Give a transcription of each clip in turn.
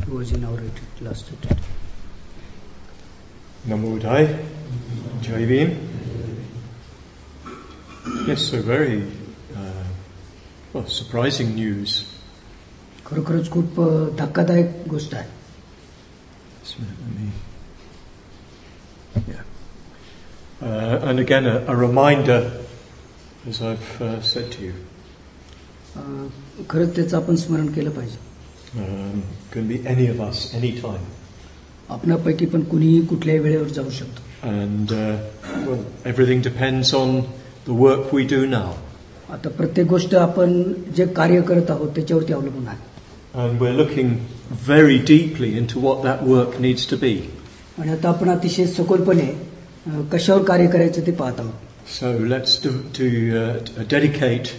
He was in our retreat, last retreat. Namo Buddhaya, Jai Bhim. Yes, so very surprising news. खरोखरच खूप धक्कादायक गोष्ट आहे. And again, a reminder, as I've said to you. खरंच त्याचं आपण स्मरण केलं पाहिजे. Can be any of us, any time. आपणापैकी पण कुणीही कुठल्याही वेळेवर जाऊ शकतो. And everything depends on the work we do now. आता प्रत्येक गोष्ट आपण जे कार्य करत आहोत त्याच्यावरती अवलंबून आहे. And we're looking very deeply into what that work needs to be. आणि आता आपण अतिशय सखोलपणे कशावर कार्य करायचं ते पाहत आहोत. So let's dedicate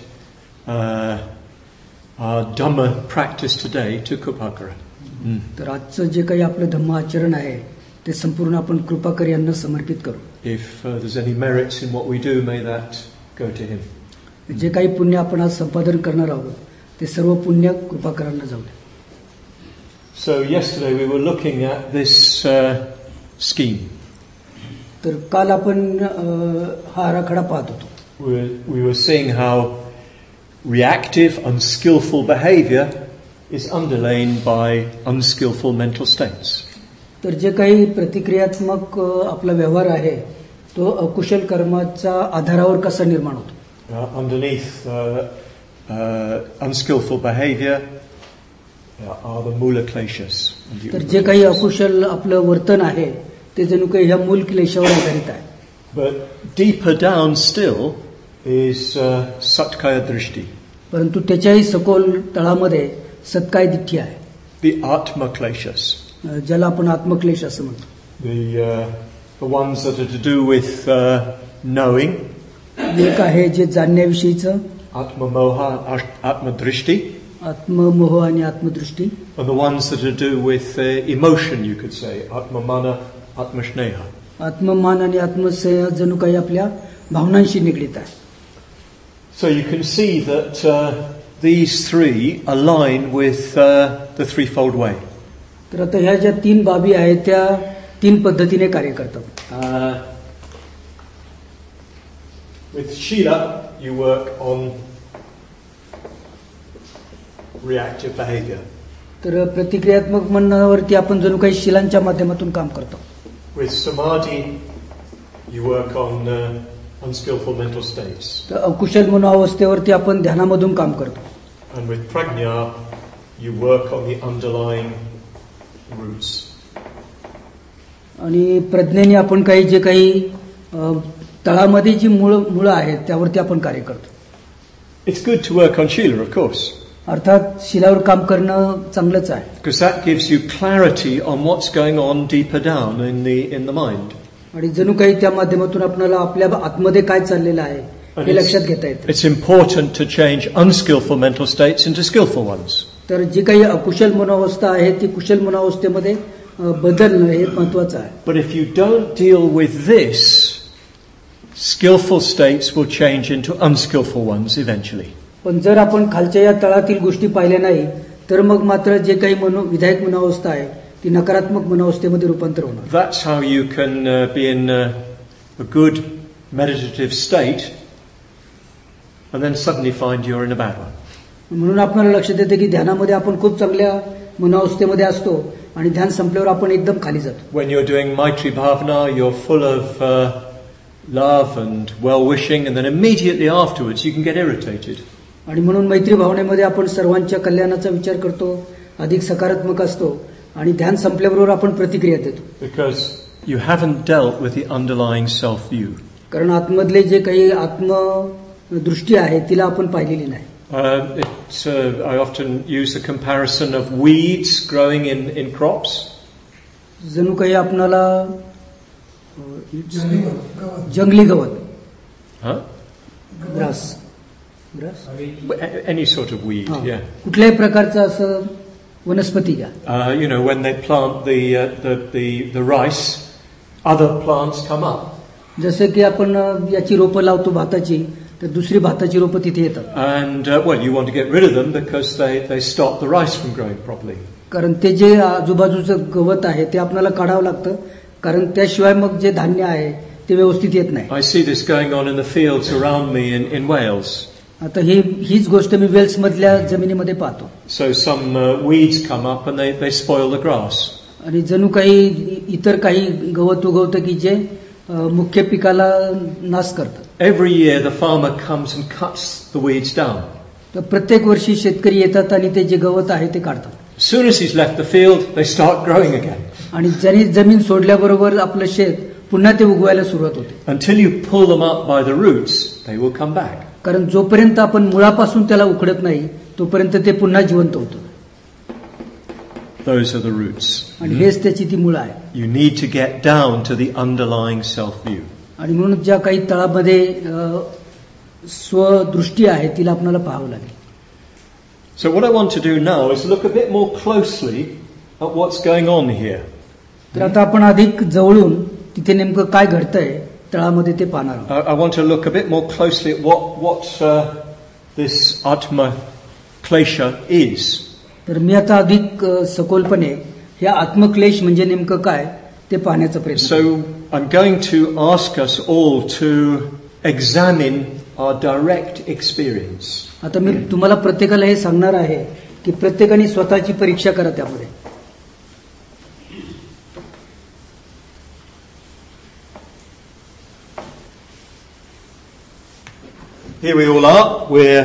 our Dhamma practice today to Krupakara. तर आजचं जे काही आपलं धम्म आचरण आहे ते संपूर्ण आपण कृपाकर यांना समर्पित करू. If there's any merits in what we do, may that go to him. जे काही पुण्य आपण आज संपादन करणार आहोत ते सर्व पुण्य कृपाकरांना जाऊ दे. So yesterday we were looking at this scheme. तर काल आपण हा आराखडा पाहत होतो. We were seeing how reactive, unskillful behavior is underlain by unskillful mental states. तर जे काही प्रतिक्रियात्मक आपला व्यवहार आहे तो अकुशल कर्माच्या आधारावर कसा निर्माण होतो. Underneath unskillful behavior are the mula kleshas. तर जे काही अकुशल आपलं वर्तन आहे ते जणू काही ह्या मूल क्लेशावर आधारित आहे. But deeper down still is satkaya drishti. परंतु त्याच्याही सखोल तळामध्ये सत्काय दिठ्ठी आहे. The atma kleshas. ज्याला आपण आत्मक्लेश असं म्हणतो. The ones that are to do with knowing. एक आहे जे जाणण्याविषयीचं. Atma moha, atma drishti. आत्ममोह आणि आत्मदृष्टी. And the ones that are to do with emotion, you could say, atma mana, atma shneha. आत्ममान आणि आत्मस्नेह जणू काही आपल्या भावनांशी निगडीत आहे. So you can see that these three align with the threefold way. तर आता ह्या ज्या तीन बाबी आहेत त्या तीन पद्धतीने कार्य करतात. With Shila, you work on reactive behavior. तर प्रतिक्रियात्मक म्हणण्यावरती आपण जणू काही शिलांच्या माध्यमातून काम करतो. With Samadhi, you work on unskillful mental states. तर अकुशल मनोअवस्थेवरती आपण ध्यानामधून काम करतो. And with Prajna, you work on the underlying roots. आणि प्रज्ञेने आपण काही जे काही तळामध्ये जी मुळं आहेत त्यावरती आपण कार्य करतो. It's good to work on Shila, of course. अर्थात शिलावर काम करणं चांगलंच आहे. Because that gives you clarity on what's going on deeper down in the mind. आणि जणू काही त्या माध्यमातून आपल्याला आपल्या आतमध्ये काय चाललेलं आहे हे लक्षात घेता येतं. It's important to change unskillful mental states into skillful ones. तर जी काही अकुशल मनोअवस्था आहे ती कुशल मनोअवस्थेमध्ये बदलणं हे महत्वाचं आहे. But if you don't deal with this, skillful states will change into unskillful ones eventually. पण जर आपण खालच्या या तळातील गोष्टी पाहिल्या नाही तर मग मात्र जे काही विधायक मनोअवस्था आहे ती नकारात्मक मनोअवस्थेमध्ये रूपांतर होणार. That's how you can be in a good meditative state and then suddenly find you're in a bad one. म्हणून आपल्याला लक्षात येते की ध्यानामध्ये आपण खूप चांगल्या मनोअवस्थेमध्ये असतो आणि ध्यान संपल्यावर आपण एकदम खाली जातो. When you're doing Maitri Bhavana, you're full of love and well-wishing, and then immediately afterwards you can get irritated. आणि म्हणून मैत्री भावनेमध्ये आपण सर्वांच्या कल्याणाचा विचार करतो, अधिक सकारात्मक असतो आणि ध्यान संपल्याबरोबर आपण प्रतिक्रिया देतो. Because you haven't dealt with the underlying self-view. कारण आतमधले जे काही आत्मदृष्टी आहे तिला आपण पाहिलेली नाही. I often use the comparison of weeds growing in crops. जणू काही आपणाला जंगली गवत. Grass. Any sort of weed, yeah. कुठल्याही प्रकारचं असं वनस्पती घ्या. When they plant the rice, other plants come up. जसे की आपण याची रोपं लावतो भाताची तर दुसरी भाताची रोपं तिथे येतात. And you want to get rid of them because they stop the rice from growing properly. कारण ते जे आजूबाजूचं गवत आहे ते आपल्याला काढावं लागतं, कारण त्याशिवाय मग जे धान्य आहे ते व्यवस्थित येत नाही. I see this going on in the fields around me in Wales. आता हीच गोष्ट मी वेल्स मधल्या जमिनीमध्ये पाहतो. So some weeds come up and they spoil the grass. आणि जणू काही इतर काही गवत उगवतं की जे मुख्य पिकाला नाश करतं. Every year the farmer comes and cuts the weeds down. तर प्रत्येक वर्षी शेतकरी येतात आणि ते जे गवत आहे ते काढतात. As soon as he's left the field, they start growing again. आणि जरी जमीन सोडल्याबरोबर आपलं शेत पुन्हा ते उगवायला सुरुवात होते. Until you pull them up by the roots, they will come back. कारण जोपर्यंत आपण मुळापासून त्याला उखडत नाही तोपर्यंत ते पुन्हा जिवंत होतं. Those are the roots. आणि हेच त्याची ती मुळं आहे. You need to get down to the underlying self-view. आणि म्हणून ज्या काही तळामध्ये स्वदृष्टी आहे तिला आपल्याला पाहावं लागेल. So what I want to do now is look a bit more closely at what's going on here. तर आता आपण अधिक जवळून तिथे नेमकं काय घडतंय तळामध्ये ते पाहणार आहोत. I want to look a bit more closely at what this Atma Klesha is. तर मी आता अधिक सखोलपणे ह्या आत्मक्लेश म्हणजे नेमकं काय ते पाहण्याचा प्रयत्न. So I'm going to ask us all to examine our direct experience. आता मी तुम्हाला प्रत्येकाला हे सांगणार आहे की प्रत्येकाने स्वतःची परीक्षा करा त्यामध्ये. Here we all are. We're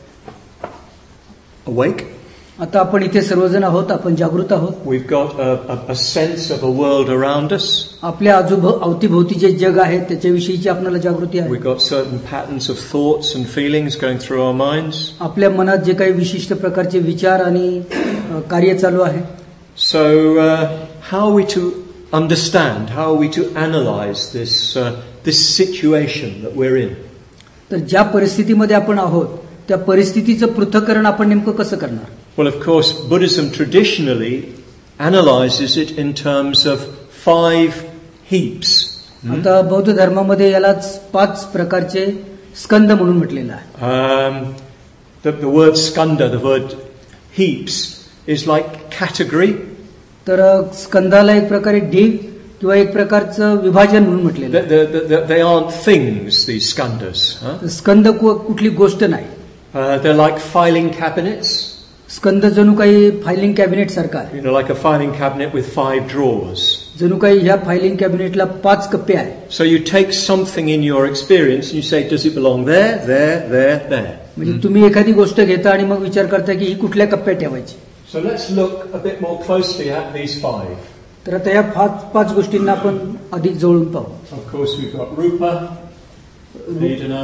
awake. आता आपण इथे सर्वजण आहोत, आपण जागृत आहोत. We've got a sense of a world around us. आपल्या अवतीभोवती जे जग आहे त्याच्याविषयीची आपल्याला जागृती आहे. We've got certain patterns of thoughts and feelings going through our minds. आपल्या मनात जे काही विशिष्ट प्रकारचे विचार आणि कार्य चालू आहे. So how are we to understand? How are we to analyze this situation that we're in? तर ज्या परिस्थितीमध्ये आपण आहोत त्या परिस्थितीचं पृथक्करण आपण नेमकं कसं करणार? Well, of course, Buddhism traditionally analyzes it in terms of 5 heaps. आता बौद्ध धर्मामध्ये यालाच 5 प्रकारचे स्कंद म्हणून म्हटलेलं आहे. The word skanda, the word heaps, is like category. तर स्कंदाला एक प्रकारे ढीग किंवा एक प्रकारचं विभाजन म्हणून म्हटलेलं आहे. They aren't things, these skandhas. स्कंद कुठली गोष्ट नाही. They're like filing cabinets. स्कंद जणू काही फायलिंग कॅबिनेट सारखा आहे. You know, like a filing cabinet with 5 drawers. जणू काही ह्या फायलिंग कॅबिनेटला 5 कप्पे आहेत. So you take something in your experience and you say, does it belong there? म्हणजे तुम्ही एखादी गोष्ट घेता आणि मग विचार करता की ही कुठल्या कप्प्यात ठेवायची. So let's look a bit more closely at these 5. तर आता या 5 गोष्टींना आपण अधिक जवळून पाहू. Of course, we've got Rupa, Vedana,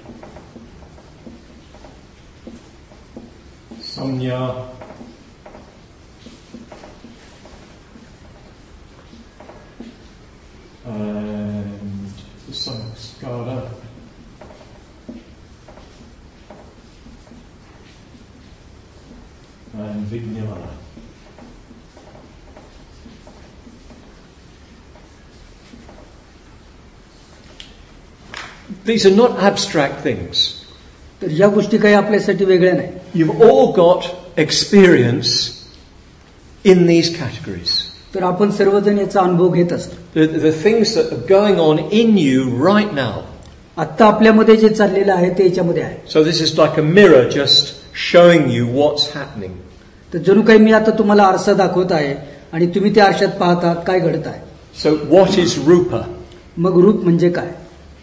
Sanya, and the Samskara, and Vijnana. These are not abstract things. तर या गोष्टी काही आपल्यासाठी वेगळ्या नाही. You've all got experience in these categories. तर आपण सर्वजण याचा अनुभव घेत असतो. The things that are going on in you right now. आता आपल्यामध्ये जे चाललेलं आहे ते याच्यामध्ये आहे. So this is like a mirror just showing you what's happening. तर जणू काही मी आता तुम्हाला आरसा दाखवत आहे आणि तुम्ही त्या आरशात पाहता काय घडत आहे. So what is Rupa? मग रूप म्हणजे काय?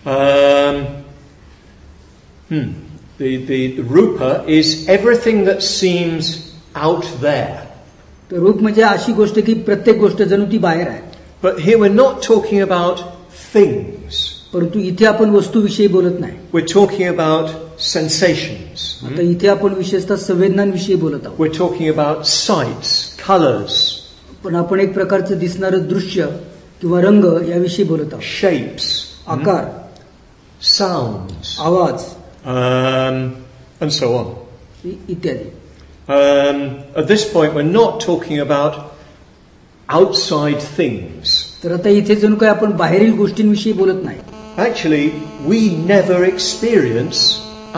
The Rupa is everything that seems out there. तर रूप म्हणजे अशी गोष्ट की प्रत्येक गोष्ट जणू ती बाहेर आहे. But here we're not talking about things. परंतु इथे आपण वस्तूविषयी बोलत नाही. We're talking about sensations. आता इथे आपण विशेषतः संवेदनांविषयी बोलत आहोत. We're talking about sights, colors. पण आपण एक प्रकारचं दिसणारं दृश्य किंवा रंग याविषयी बोलत आहोत. Shapes, आकार, sounds, आवाज, and so on. इत्यादी. At this point, we're not talking about outside things. तर आता इथे जणू काही आपण बाहेरील गोष्टींविषयी बोलत नाही. Actually, we never experience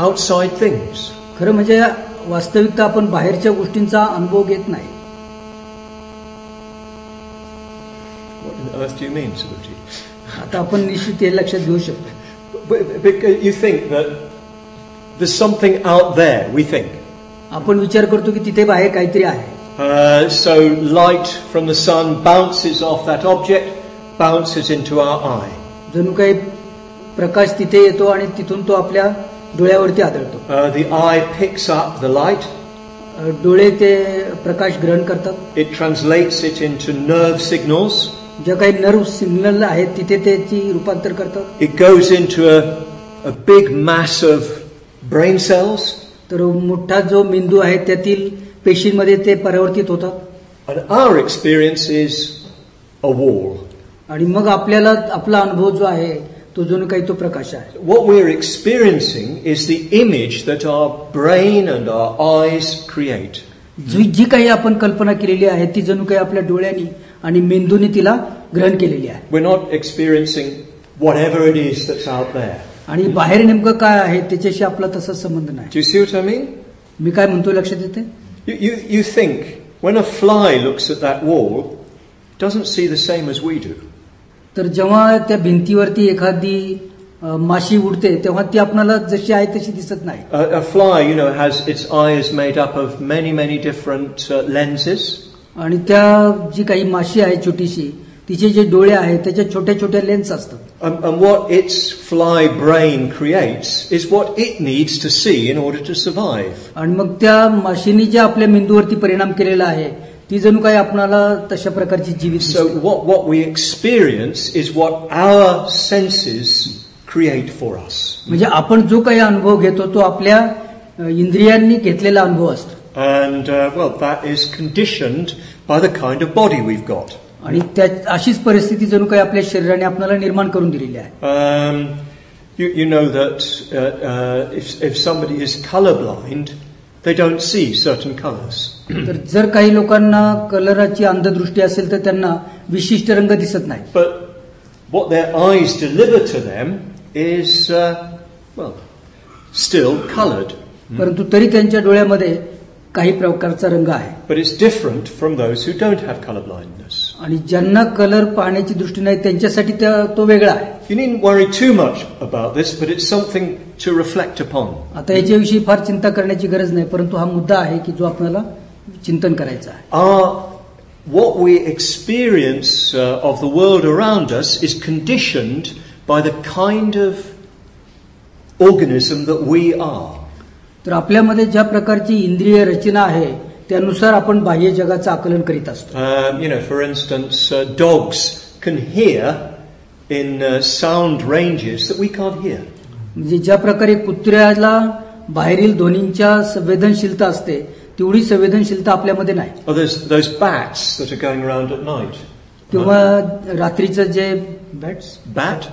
outside things. खरं म्हणजे वास्तविकता आपण बाहेरच्या गोष्टींचा अनुभव घेत नाही. What on earth do you mean, Subhuti? आता आपण निश्चित हे लक्षात घेऊ शकतो. Because you think that there's something out there, we think. आपण विचार करतो की तिथे बाहेर काहीतरी आहे. So light from the sun bounces off that object, bounces into our eye. जणू काही प्रकाश तिथे येतो आणि तिथून तो आपल्या डोळ्यावरती आदळतो. The eye picks up the light. डोळे ते प्रकाश ग्रहण करतात. It translates it into nerve signals. ज्या काही नर्व सिग्नल आहेत तिथे त्याची रूपांतर करतात. It goes into a big mass of brain cells. तर मोठा जो मेंदू आहे त्यातील पेशींमध्ये ते परावर्तित होतात. And our experience is a wall. आणि मग आपल्याला आपला अनुभव जो आहे तो जणू काही तो प्रकाश आहे. What we're experiencing is the image that our brain and our eyes create. जी काही आपण कल्पना केलेली आहे ती जणू काही आपल्या डोळ्यांनी आणि मेंदूने तिला ग्रहण केलेली आहे. We're not experiencing whatever it is that's out there. आणि बाहेर नेमकं काय आहे त्याच्याशी आपला तसा संबंध नाही. Do you see what I mean? मी काय म्हणतो लक्षात येते? You think when a fly looks at that wall, it doesn't see the same as we do. तर जेव्हा त्या भिंतीवरती एखादी माशी उडते तेव्हा ती आपल्याला जशी आहे तशी दिसत नाही. A fly, has its eye is made up of many different lenses. आणि त्या जी काही माशी आहे छोटीशी तिचे जे डोळे आहेत त्याच्या छोट्या छोट्या लेन्स असतात. And what its fly brain creates is what it needs to see in order to survive. आणि मग त्या माशीनी जे आपल्या मेंदूवरती परिणाम केलेला आहे ती जणू काही आपल्याला तशा प्रकारची जीवित. So what we experience is what our senses create for us. म्हणजे आपण जो काही अनुभव घेतो तो आपल्या इंद्रियांनी घेतलेला अनुभव असतो. And that is conditioned by the kind of body we've got. आणि त्या अशीच परिस्थिती जणू काही आपल्या शरीराने आपल्याला निर्माण करून दिलेली आहे. You know that if somebody is colorblind, they don't see certain colors. तर जर काही लोकांना कलराची अंधदृष्टी असेल तर त्यांना विशिष्ट रंग दिसत नाही. But what their eyes deliver to them is still colored. परंतु तरी त्यांच्या डोळ्यामध्ये काही प्रकारचा रंग आहे. But it's different from those who don't have color blindness. आणि ज्यांना कलर पाहण्याची दृष्टी नाही त्यांच्यासाठी तो वेगळा आहे. You needn't worry too much about this, but it's something to reflect upon. आता याच्याविषयी फार चिंता करण्याची गरज नाही, परंतु हा मुद्दा आहे की जो आपल्याला चिंतन करायचा आहे. What we experience of the world around us is conditioned by the kind of organism that we are. तर आपल्यामध्ये ज्या प्रकारची इंद्रिय रचना आहे त्यानुसार आपण बाह्य जगाचं आकलन करीत असतो. For instance, dogs can hear in sound ranges that we can't hear. म्हणजे ज्या प्रकारे कुत्र्याला बाहेरील ध्वनींच्या संवेदनशीलता असते तेवढी संवेदनशीलता आपल्यामध्ये नाही. Or there's those bats that are going around at night. किंवा रात्रीचं जे बॅट्स Bat?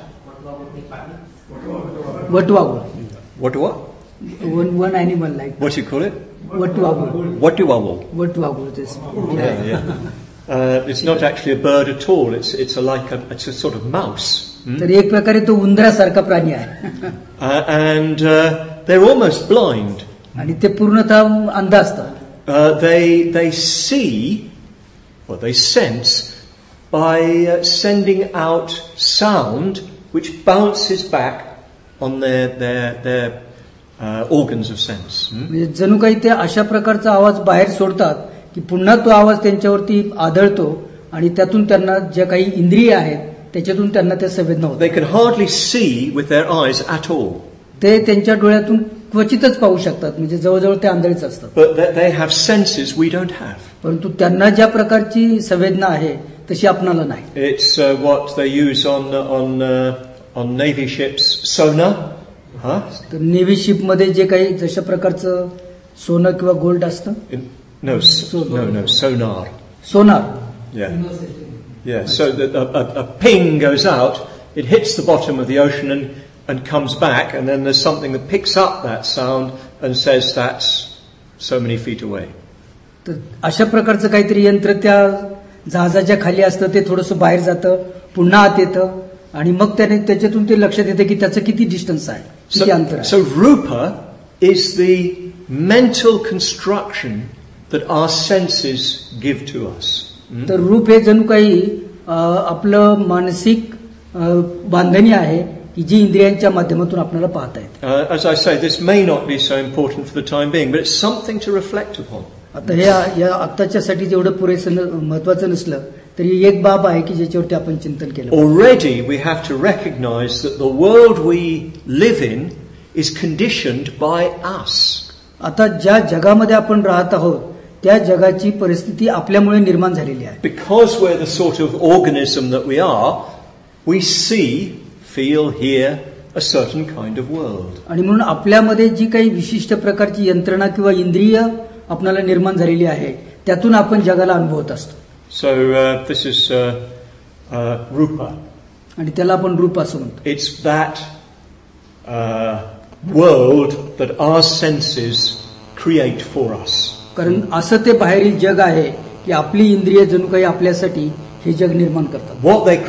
वटवाघूळ. What? One animal like. What do you call it? वटवाघूळ. Watuwawal. Yeah. It's not actually a bird at all. It's a sort of mouse. तर एक प्रकारे तो उंदरासारखा प्राणी आहे. And they're almost blind. आणि ते पूर्णतः अंध असतात. They see, or they sense, by sending out sound which bounces back on their organs of sense. म्हणजे जणू काही ते अशा प्रकारचा आवाज बाहेर सोडतात की पुन्हा तो आवाज त्यांच्यावरती आदळतो आणि त्यातून त्यांना ज्या काही इंद्रिय आहेत त्याच्यातून त्यांना त्या संवेदना होतात. They can hardly see with their eyes at all. ते त्यांच्या डोळ्यातून क्वचितच पाहू शकतात, म्हणजे जवळजवळ ते आंधळेच असतात. But they have senses we don't have. परंतु त्यांना ज्या प्रकारची संवेदना आहे तशी आपणाला नाही. It's what they use on Navy ships, sonar. तर नेव्ही शिप मध्ये जे काही जशा प्रकारचं सोनं किंवा गोल्ड असतं. No, sonar. Sonar. Yeah. So a ping goes out, it hits the bottom of the ocean and comes back, and then there's something that picks up that sound and says that's so many feet away. तर अशा प्रकारचं काहीतरी यंत्र त्या जहाजाच्या खाली असतं, ते थोडंसं बाहेर जातं, पुन्हा आत येतं आणि मग त्याच्यातून ते लक्षात येतं की त्याचं किती डिस्टन्स आहे, किती अंतर आहे. So rupa is the mental construction that our senses give to us. तर रूप हे जणू काही आपलं मानसिक बांधणी आहे की जी इंद्रियांच्या माध्यमातून आपल्याला पाहता येते. As I say, this may not be so important for the time being, but it's something to reflect upon. आता या आत्ताच्यासाठी जेवढं पुरेसं महत्वाचं नसलं तरी एक बाब आहे की ज्याच्यावरती आपण चिंतन केलं. Already we have to recognize that the world we live in is conditioned by us. आता ज्या जगामध्ये आपण राहत आहोत त्या जगाची परिस्थिती आपल्यामुळे निर्माण झालेली आहे. Because we're the sort of organism that we are, we see, feel, hear a certain kind of world. आणि म्हणून आपल्यामध्ये जी काही विशिष्ट प्रकारची यंत्रणा किंवा इंद्रिय आपल्याला निर्माण झालेली आहे त्यातून आपण जगाला अनुभवत असतो. So this is rupa. आणि त्याला आपण रूप असं म्हणतो. It's that world that our senses create for us. कारण असं ते बाहेरील जग आहे की आपली इंद्रिय जणू काही आपल्यासाठी हे जग निर्माण करतात. What they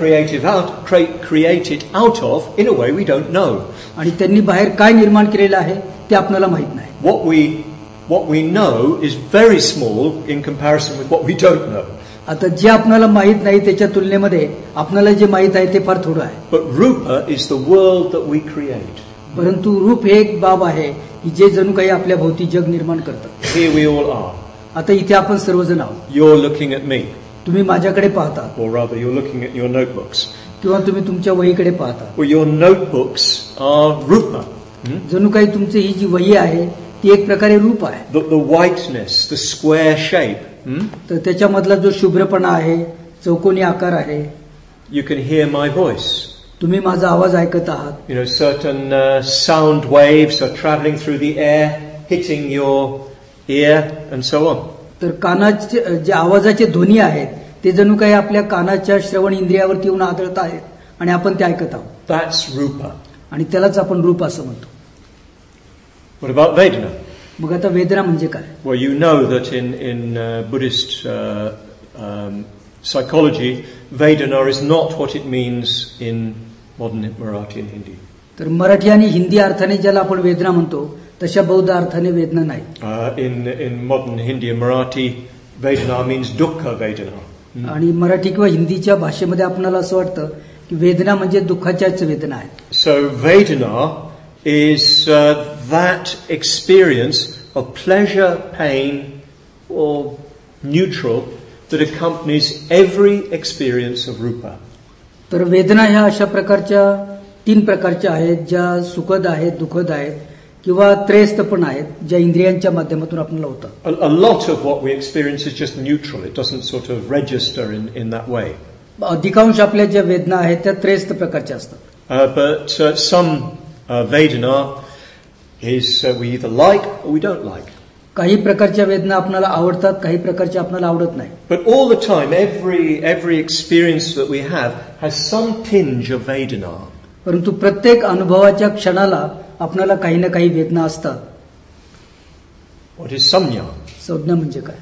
create it out of, in a way we don't know. आणि त्यांनी बाहेर काय निर्माण केलेलं आहे ते आपल्याला माहित नाही. What we know is very small in comparison with what we don't know. आता जे आपल्याला माहित नाही त्याच्या तुलनेमध्ये आपल्याला जे माहित आहे ते फार थोडं आहे. But rupa is the world that we create. परंतु रूप हे एक बाब आहे की जे जणू काही आपल्या भोवती जग निर्माण करतात. Here we all are. आता इथे आपण सर्वजण आहोत. You're looking at me. तुम्ही माझ्याकडे पाहता. Or rather, you're looking at your notebooks. किंवा तुम्ही तुमच्या वहीकडे पाहता. Well, your notebooks are rupa. जणू काही तुमची ही जी वही आहे ती एक प्रकारे रूप आहे. The whiteness, the square shape. तर त्याच्यामधला जो शुभ्रपणा आहे, चौकोनी आकार आहे. You can hear my voice. तुम्ही माझा आवाज ऐकत आहात. You know, certain sound waves are traveling through the air, hitting your ear, and so on. तर कानाचे जे आवाजाचे ध्वनी आहेत ते जणू काही आपल्या कानाच्या श्रवण इंद्रियावरती येऊन आदळत आहेत आणि आपण ते ऐकत आहोत. That's rupa. आणि त्यालाच आपण रूप असं म्हणतो. What about Vedana? मग आता वेदना म्हणजे काय? Well, you know that in Buddhist psychology, Vedana is not what it means in modern Marathi and Hindi. तर मराठी आणि हिंदी अर्थाने ज्याला आपण वेदना म्हणतो तशा बौद्ध अर्थाने वेदना नाही. In modern Hindi and Marathi, Vedana means dukkha Vedana. आणि मराठी किंवा हिंदीच्या भाषेमध्ये आपल्याला असं वाटतं की वेदना म्हणजे दुःखाच्याच वेदना आहेत. So Vedana is that experience of pleasure, pain, or neutral that accompanies every experience of rupa. तर वेदना ह्या अशा प्रकारच्या 3 प्रकारच्या आहेत ज्या सुखद आहेत, दुःखद आहेत किंवा त्रयस्थ पण आहेत ज्या इंद्रियांच्या माध्यमातून आपल्याला होतात. A lot of what we experience is just neutral. It doesn't sort of register in that way. अधिकांश आपल्या ज्या वेदना आहेत त्या त्रयस्थ प्रकारच्या असतात. But some Vedana is we either like or we don't like. काही प्रकारच्या वेदना आपल्याला आवडतात, काही प्रकारच्या आपल्याला आवडत नाही. But all the time, every experience that we have has some tinge of Vedana. परंतु प्रत्येक अनुभवाच्या क्षणाला आपल्याला काही ना काही वेदना असतात. What is samya? संज्ञा म्हणजे काय?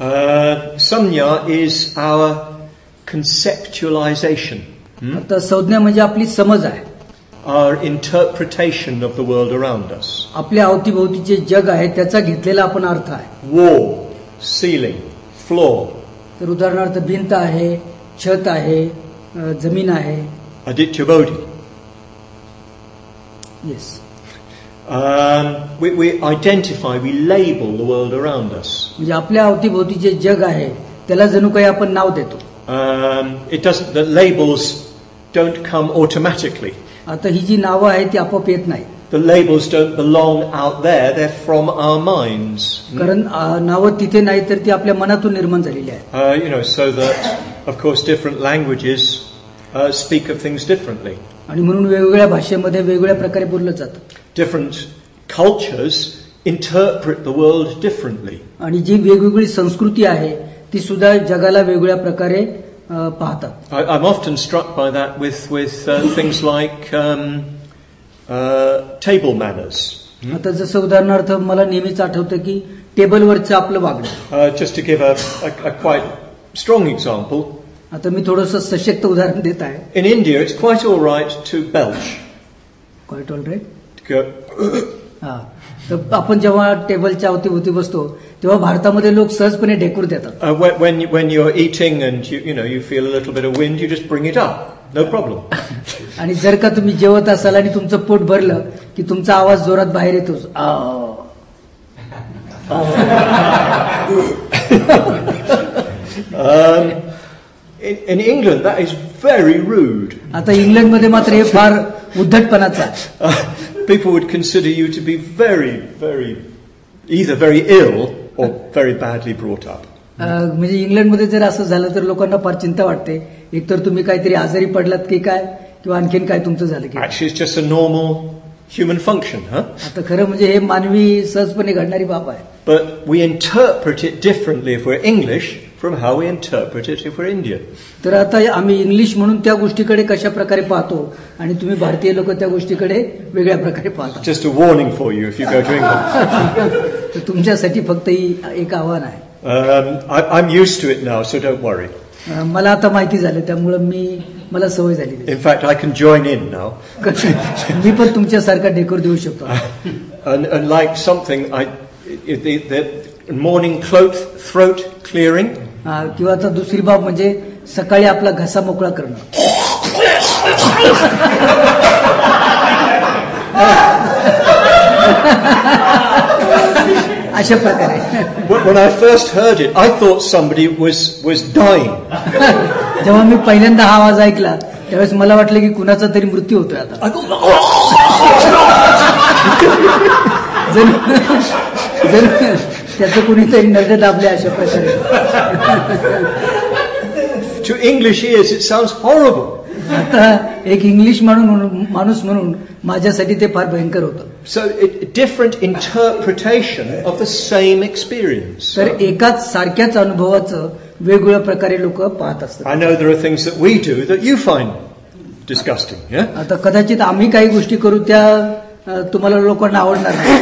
Samya is our conceptualization. आता संज्ञा म्हणजे आपली समज आहे. Our interpretation of the world around us. आपल्या अवतीभोवतीचे जग आहे त्याचा घेतलेला आपण अर्थ आहे. Wall, ceiling, floor. तर उदाहरणार्थ भिंत आहे, छत आहे, जमीन आहे. Aditya Bodhi. Yes. We identify, we label the world around us. म्हणजे आपल्या अवतीभोवतीचे जग आहे त्याला जणू काही आपण नाव देतो. It doesn't. The labels don't come automatically. आता ही जी नावं आहेत ती आपोआप येत नाही. The labels don't belong out there. They're from our minds. कारण नावं तिथे नाही तर ती आपल्या मनातून निर्माण झालेली आहे. So that of course different languages speak of things differently. आणि म्हणून वेगवेगळ्या भाषेमध्ये वेगवेगळ्या प्रकारे बोललं जातं. Different cultures interpret the world differently. आणि जी वेगवेगळी संस्कृती आहे ती सुद्धा जगाला वेगवेगळ्या प्रकारे पाहतात. I'm often struck by that with things like table manners. आता जसं उदाहरणार्थ मला नेहमीच आठवतं की टेबलवरचं आपलं वागणं. Just to give a quite strong example. आता मी थोडंसं सशक्त उदाहरण देत आहे. In India, it's quite all right to belch. Quite all right. To go. तर आपण जेव्हा टेबलच्या अवतीभोवती बसतो तेव्हा भारतामध्ये लोक सहजपणे ढेकूर देतात. When you're eating and you feel a little bit of wind, you just bring it up. No problem. आणि जर का तुम्ही जेवत असाल आणि तुमचं पोट भरलं की तुमचा आवाज जोरात बाहेर येतोच. In England, that is very rude. आता इंग्लंडमध्ये मात्र हे फार उद्धटपणाचं आहे. People would consider you to be either very ill or very badly brought up. म्हणजे इंग्लंडमध्ये जर असं झालं तर लोकांना फार चिंता वाटते. एकतर तुम्ही काहीतरी आजारी पडलात की काय किंवा आणखीन काय तुमचं झालं की. Actually, it's just a normal human function, huh? आता खरं म्हणजे हे मानवी सहजपणे घडणारी बाब आहे. But we interpret it differently if we're English from how we interpret it if we're Indian. तर आता आम्ही इंग्लिश म्हणून त्या गोष्टीकडे कशा प्रकारे पाहतो आणि तुम्ही भारतीय लोक त्या गोष्टीकडे वेगळ्या प्रकारे पाहता. Just a warning for you if you go to England. तर तुमच्यासाठी फक्त ही एक आव्हान आहे. I'm used to it now, so don't worry. मला आता माहिती झालं त्यामुळे मला सवय झाली. In fact, I can join in now. मी पण तुमच्यासारखा डेकोर देऊ शकतो. And like something, the morning throat clearing. किंवा आता दुसरी बाब म्हणजे सकाळी आपला घसा मोकळा करणं. अशा प्रकारे. When I first heard it, I thought somebody was dying. जेव्हा मी पहिल्यांदा हा आवाज ऐकला त्यावेळेस मला वाटलं की कुणाचा तरी मृत्यू होतोय आता. जर त्याचं कुणीतरी नरडे दाबले अशा प्रकारे. To English ears, it sounds horrible. आता एक इंग्लिश माणूस म्हणून माझ्यासाठी ते फार भयंकर होतं. So different interpretation of the same experience. तर एकाच सारख्याच अनुभवाचं वेगवेगळ्या प्रकारे लोक पाहत असतात. I know there are things that we do that you find disgusting. Yeah. आता कदाचित आम्ही काही गोष्टी करू त्या तुम्हाला लोकांना आवडणार नाही.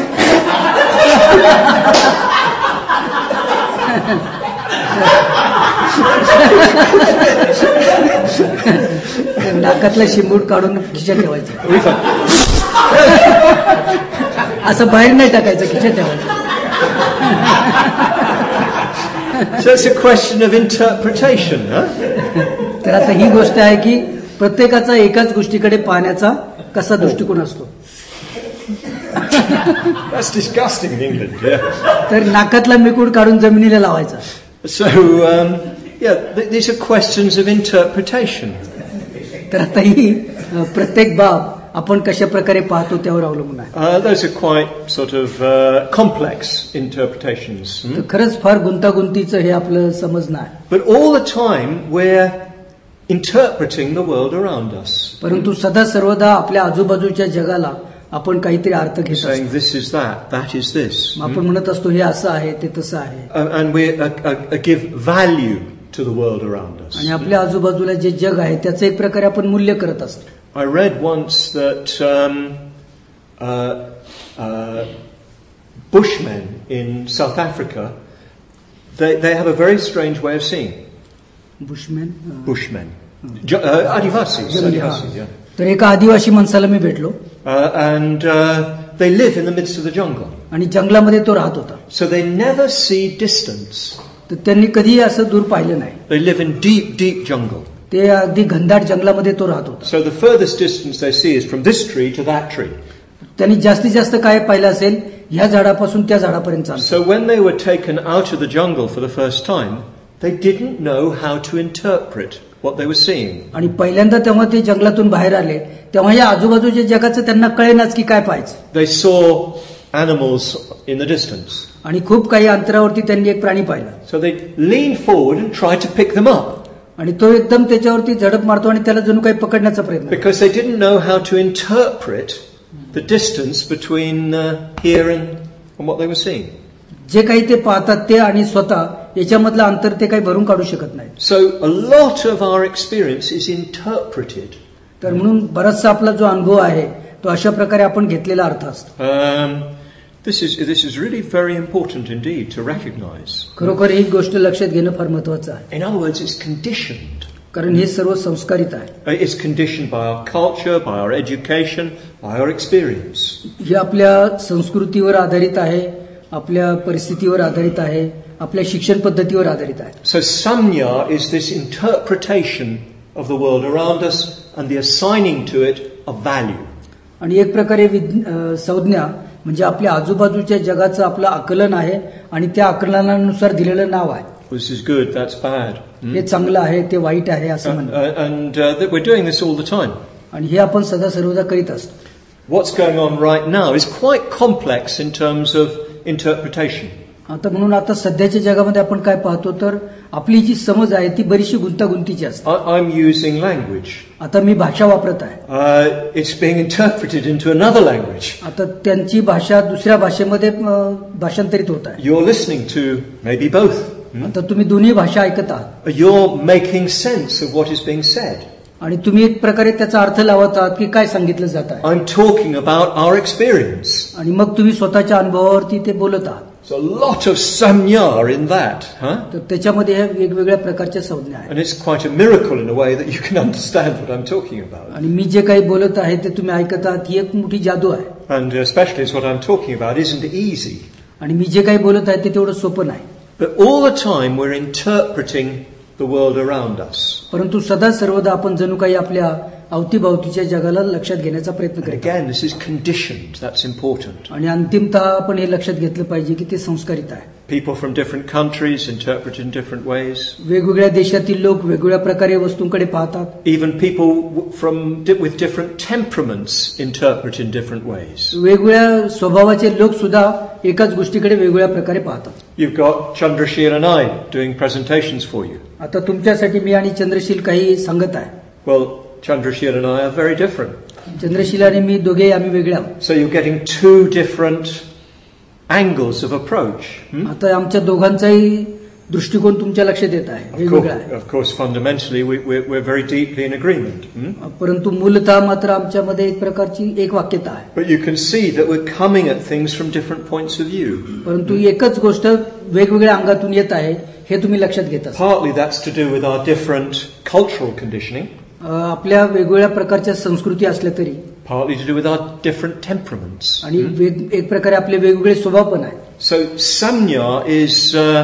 नाकातला शिंबूड काढून खिशात ठेवायचं. असं बाहेर नाही टाकायचं, खिशात ठेवायचं. So it's a question of interpretation, huh? तर आता ही गोष्ट आहे की प्रत्येकाचा एकाच गोष्टीकडे पाहण्याचा कसा दृष्टिकोन असतो. That's disgusting in England, yeah. तर नाकातला मिकूड काढून जमिनीला लावायचा. So these are questions of interpretation. तर आता ही प्रत्येक बाब आपण कशा प्रकारे पाहतो त्यावर अवलंबून आहे. Those are quite sort of complex interpretations. तर खरंच फार गुंतागुंतीचं हे आपलं समजणं आहे. But all the time we're interpreting the world around us. परंतु सदा सर्वदा आपल्या आजूबाजूच्या जगाला आपण काहीतरी अर्थ घेत असतो. Saying this is that is this. आपण म्हणत असतो हे असं आहे ते तसं आहे. And we give value to the world around us. आणि आपल्या आजूबाजूला जे जग आहे त्याचं एक प्रकारे आपण मूल्य करत असतो. I read once that Bushmen in South Africa, they have a very strange way of seeing. Bushmen. Adivasis. Yeah. तर एका आदिवासी माणसाला मी भेटलो. And they live in the midst of the jungle. आणि जंगलामध्ये तो राहत होता. So they never see distance. तर त्यांनी कधी असं दूर पाहिलं नाही. They live in deep jungle. ते अगदी घनदाट जंगलामध्ये तो राहत होता. So the furthest distance they see is from this tree to that tree. त्यांनी जास्तीत जास्त काय पाहिलं असेल ह्या झाडापासून त्या झाडापर्यंत चालतं. So when they were taken out of the jungle for the first time, they didn't know how to interpret what they were seeing. आणि पहिल्यांदा तेव्हा ते जंगलातून बाहेर आले तेव्हा या आजूबाजूच्या जगाचं त्यांना कळेनाच की काय पाहायचं. They saw animals in the distance. आणि खूप काही अंतरावरती त्यांनी एक प्राणी पाहिला. So they leaned forward and tried to pick them up. आणि तो एकदम त्याच्यावरती झडप मारतो आणि त्याला जणू काही पकडण्याचा प्रयत्न. Because they didn't know how to interpret the distance between here and what they were seeing. जे काही ते पाहतात ते आणि स्वतः याच्यामधलं अंतर ते काही भरून काढू शकत नाही. So a lot of our experience is interpreted. तर म्हणून बराचसा आपला जो अनुभव आहे तो अशा प्रकारे आपण घेतलेला अर्थ असतो. This is really very important indeed to recognize. खरोखर ही गोष्ट लक्षात घेणं फार महत्त्वाचं आहे. In other words, it's conditioned. कारण हे सर्व संस्कारित आहे. It's conditioned by our culture, by our education, by our experience. हे आपल्या संस्कृतीवर आधारित आहे, आपल्या परिस्थितीवर आधारित आहे, आपल्या शिक्षण पद्धतीवर आधारित आहे. So samnya is this interpretation of the world around us and the assigning to it a value. आणि एक प्रकारे संज्ञा म्हणजे आपल्या आजूबाजूच्या जगाचं आपलं आकलन आहे आणि त्या आकलनानुसार दिलेलं नाव आहे. This is good, that's bad. हे चांगलं आहे, ते वाईट आहे असं म्हणतात. And we're doing this all the time. आणि हे आपण सदा सर्वदा करीत असतो. What's going on right now is quite complex in terms of interpretation. आता म्हणून आता सध्याच्या जगामध्ये आपण काय पाहतो तर आपली जी समज आहे ती बरीचशी गुंतागुंतीची असते. I'm using language. आता मी भाषा वापरत आहे. It's being interpreted into another language. आता त्यांची भाषा दुसऱ्या भाषेमध्ये भाषांतरित होत आहे. You're listening to maybe both. आता तुम्ही दोन्ही भाषा ऐकत आहात. You're making sense of what is being said. आणि तुम्ही एक प्रकारे त्याचा अर्थ लावत आहात की काय सांगितलं जात आहे. I'm talking about our experience. आणि मग तुम्ही स्वतःच्या अनुभवावरती ते बोलत आहात. There's a lot of samnya in that, तर त्याच्यामध्ये ह्या वेगवेगळ्या प्रकारच्या संज्ञा आहेत. And it's quite a miracle in a way that you can understand what I'm talking about. आणि मी जे काही बोलत आहे ते तुम्ही ऐकत आहात ही एक मोठी जादू आहे. And especially as what I'm talking about isn't easy. आणि मी जे काही बोलत आहे ते तेवढं सोपं नाही. But all the time we're interpreting the world around us. परंतु सदा सर्वदा आपण जणू काही आपल्या अवतीभवतीच्या जगाला लक्षात घेण्याचा प्रयत्न करतो. Again, this is conditioned. That's important. आणि अंतिमतः आपण हे लक्षात घेतलं पाहिजे की ते संस्कारित आहे. People from different countries interpret in different ways. वेगवेगळ्या देशातील लोक वेगवेगळ्या प्रकारे वस्तूंकडे पाहतात. Even people with different temperaments interpret in different ways. वेगवेगळ्या स्वभावाचे लोक सुद्धा एकाच गोष्टीकडे वेगवेगळ्या प्रकारे पाहतात. You've got Chandrasheel and I doing presentations for you. आता तुमच्यासाठी मी आणि चंद्रशील काही सांगत आहे. Well, Chandrasheel and I are very different. Chandrasheel आणि मी दोघे आम्ही वेगळे आहोत. So you're getting two different angles of approach. आता आमच्या दोघांचाही दृष्टिकोन तुमच्या लक्षात येत आहे, वेगवेगळा आहे. Of course, fundamentally, we're very deeply in agreement. परंतु मूलतः मात्र आमच्यामध्ये एक प्रकारची एक वाक्यता आहे. But you can see that we're coming at things from different points of view. परंतु एकच गोष्ट वेगवेगळ्या अंगातून येत आहे हे तुम्ही लक्षात घेत आहात. Partly that's to do with our different cultural conditioning. आपल्या वेगवेगळ्या प्रकारच्या संस्कृती असल्या तरी. Partly to do with our different temperaments. आणि एक प्रकारे आपले वेगवेगळे स्वभाव पण आहे. So samnya is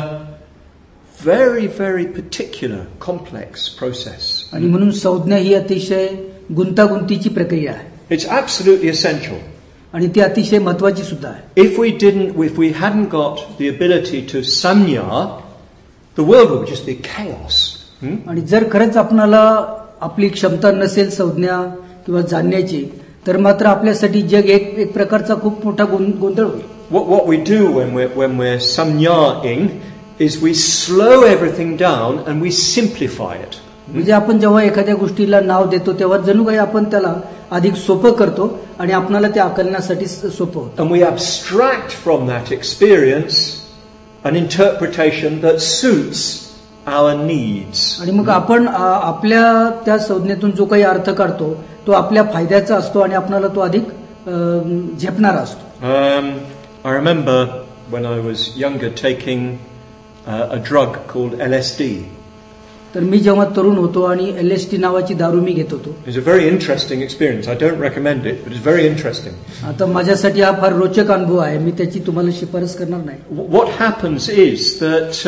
very, very particular, complex process. आणि म्हणून संज्ञा ही अतिशय गुंतागुंतीची प्रक्रिया आहे. It's absolutely essential. आणि ती अतिशय महत्वाची सुद्धा आहे. If we hadn't got the ability to samnya, the world would just be chaos. आणि जर खरंच आपणाला आपली क्षमता नसेल संज्ञा किंवा जाणण्याची तर मात्र आपल्यासाठी जग एक प्रकारचा खूप मोठा गोंधळ होईल. What we do when we're samnyaing is we slow everything down and we simplify it. म्हणजे आपण जेव्हा एखाद्या गोष्टीला नाव देतो तेव्हा जणू काही आपण त्याला अधिक सोपं करतो आणि आपल्याला त्या आकलनासाठी सोपं होतं. And we abstract from that experience an interpretation that suits our needs. आणि मग आपण आपल्या त्या संज्ञेतून जो काही अर्थ काढतो तो आपल्या फायद्याचा असतो आणि आपल्याला तो अधिक झेपणारा असतो. I remember when I was younger taking a drug called LSD. तर मी जेव्हा तरुण होतो आणि LSD नावाची दारू मी घेत होतो. It was a very interesting experience. I don't recommend it, but it's very interesting. आता माझ्यासाठी हा फार रोचक अनुभव आहे. मी त्याची तुम्हाला शिफारस करणार नाही. What happens is that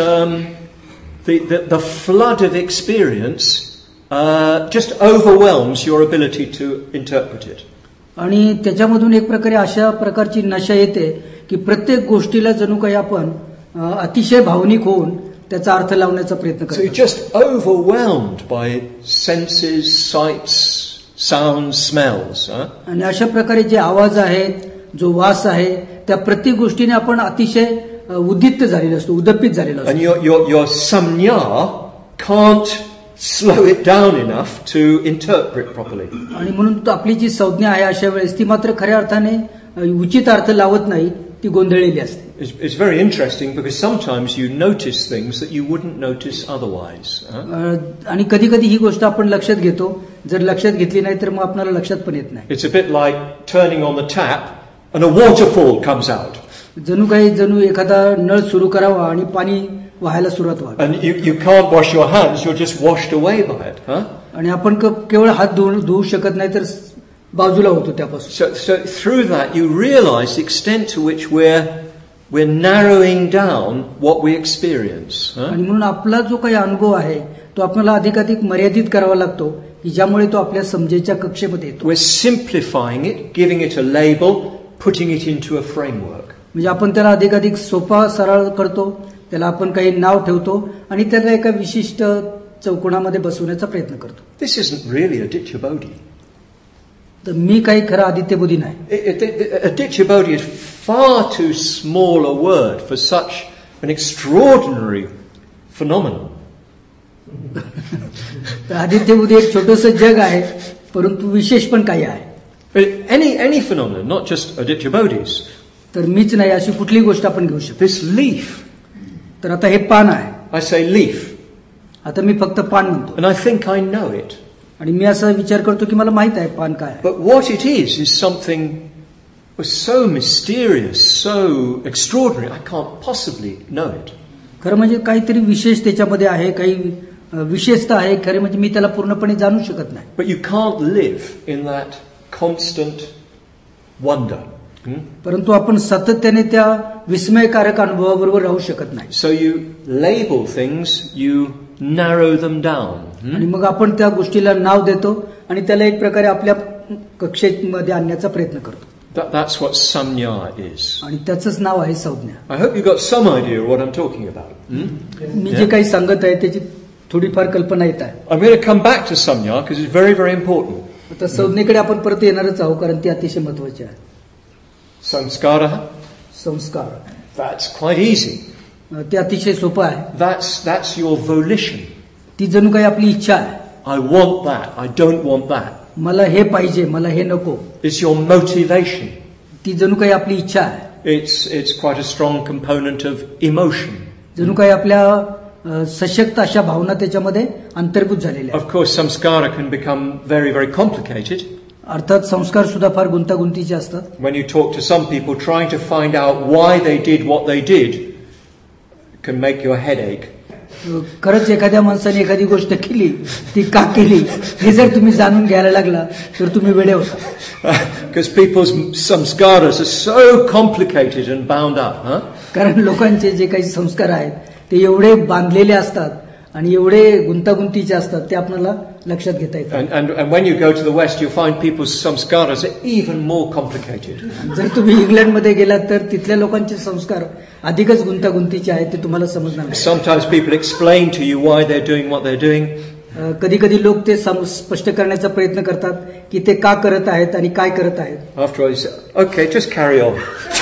the flood of experience just overwhelms your ability to interpret it. आणि त्याच्यामधून एक प्रकारे अशा प्रकारची नशा येते की प्रत्येक गोष्टीला जणू काही आपण अतिशय भावनिक होऊन त्याचा अर्थ लावण्याचा प्रयत्न करतो. So you're just overwhelmed by senses, sights, sounds, smells. आणि अशा प्रकारे जे आवाज आहेत, जो वास आहे, त्या प्रत्येक गोष्टीने आपण अतिशय उद्दीप्त झालेलो असतो, उद्दपित झालेलो असतो. And your samnya can't slow it down enough to interpret properly. आणि म्हणून आपली जी संज्ञा आहे अशा वेळेस ती मात्र खऱ्या अर्थाने उचित अर्थ लावत नाही, ती गोंधळलेली असते. It's very interesting because sometimes you notice things that you wouldn't notice otherwise. आणि कधी कधी ही गोष्ट आपण लक्षात घेतो, जर लक्षात घेतली नाही तर मग आपल्याला लक्षात पण येत नाही. It's a bit like turning on the tap and a waterfall comes out. जणू एखादा नळ सुरू करावा आणि पाणी व्हायला सुरुवात व्हावी. And you can't wash your hands, you're just washed away by it. Huh? आणि आपण केवळ हात धुवू शकत नाही तर बाजूला होतो त्यापासून. So through that you realize the extent to which we're narrowing down what we experience. Huh? आणि म्हणून आपला जो काही अनुभव आहे तो आपल्याला अधिकाधिक मर्यादित करावा लागतो की ज्यामुळे तो आपल्या समजेच्या कक्षेमध्ये येतो. We're simplifying it, giving it a label, putting it into a framework. म्हणजे आपण त्याला अधिकाधिक सोपा सरळ करतो, त्याला आपण काही नाव ठेवतो आणि त्याला एका विशिष्ट चौकोनामध्ये बसवण्याचा प्रयत्न करतो. This isn't really Adityabodhi. तर मी काही खरं आदित्यबोधी नाही. Adityabodhi is far too small a word for such an extraordinary phenomenon. तर आदित्यबोधी एक छोटंसं जग आहे, परंतु विशेष पण काही आहे. Any phenomenon, not just Adityabodhis. तर मीच नाही अशी कुठली गोष्ट आपण घेऊ शकतो. This leaf. तर आता हे पान आहे. I say leaf. आता मी फक्त पान म्हणतो. And I think I know it. आणि मी असा विचार करतो की मला माहित आहे पान काय आहे. But what it is something so mysterious, so extraordinary, I can't possibly know it. खरं म्हणजे काहीतरी विशेष त्याच्यामध्ये आहे, काही विशेषता आहे, खरे म्हणजे मी त्याला पूर्णपणे जाणू शकत नाही. But you can't live in that constant wonder. परंतु आपण सातत्याने त्या विस्मयकारक अनुभवाबरोबर राहू शकत नाही. So you label things, you narrow them down. आणि मग आपण त्या गोष्टीला नाव देतो आणि त्याला एक प्रकारे आपल्या कक्षेमध्ये आणण्याचा प्रयत्न करतो. That's what samnya is. आणि त्याचंच नाव आहे संज्ञा. I hope you got some idea of what I'm talking about. मी जे काही सांगत आहे त्याची थोडीफार कल्पना येत आहे. I'm going to come back to samnya because it's very, very important. आता संज्ञेकडे आपण परत येणारच आहोत कारण ती अतिशय महत्वाची आहे. Samskara. संस्कार. That's quite easy. ते अतिशय सोपं आहे. That's your volition. ती जणू काही आपली इच्छा आहे. I want that. I don't want that. मला हे पाहिजे, मला हे नको. It's your motivation. ती जणू काही आपली इच्छा आहे. It's quite a strong component of emotion. जणू काही आपल्या सशक्त अशा भावना त्याच्यामध्ये अंतर्भूत झालेल्या आहेत. Of course, samskara can become very, very complicated. अर्थात संस्कार सुद्धा फार गुंतागुंतीचे असतात. When you talk to some people trying to find out why they did what they did, it can make your head ache. खरंच एखाद्या माणसाने एखादी गोष्ट केली ती का केली हे जर तुम्ही जाणून घ्यायला लागला तर तुम्ही वेडे होता. Because people's samskaras are so complicated and bound up. कारण लोकांचे जे काही संस्कार आहेत ते एवढे बांधलेले असतात आणि एवढे गुंतागुंतीचे असतात ते आपल्याला लक्षात घेता येतात. And when you go to the West, you'll find people's samskaras are even more complicated. जर तुम्ही इंग्लंडमध्ये गेलात तर तिथल्या लोकांचे संस्कार अधिकच गुंतागुंतीचे आहेत, ते तुम्हाला समजणार नाही. Sometimes people explain to you why they're doing what they're doing. कधी कधी लोक ते स्पष्ट करण्याचा प्रयत्न करतात की ते का करत आहेत आणि काय करत आहेत. After all, you say, okay, just carry on.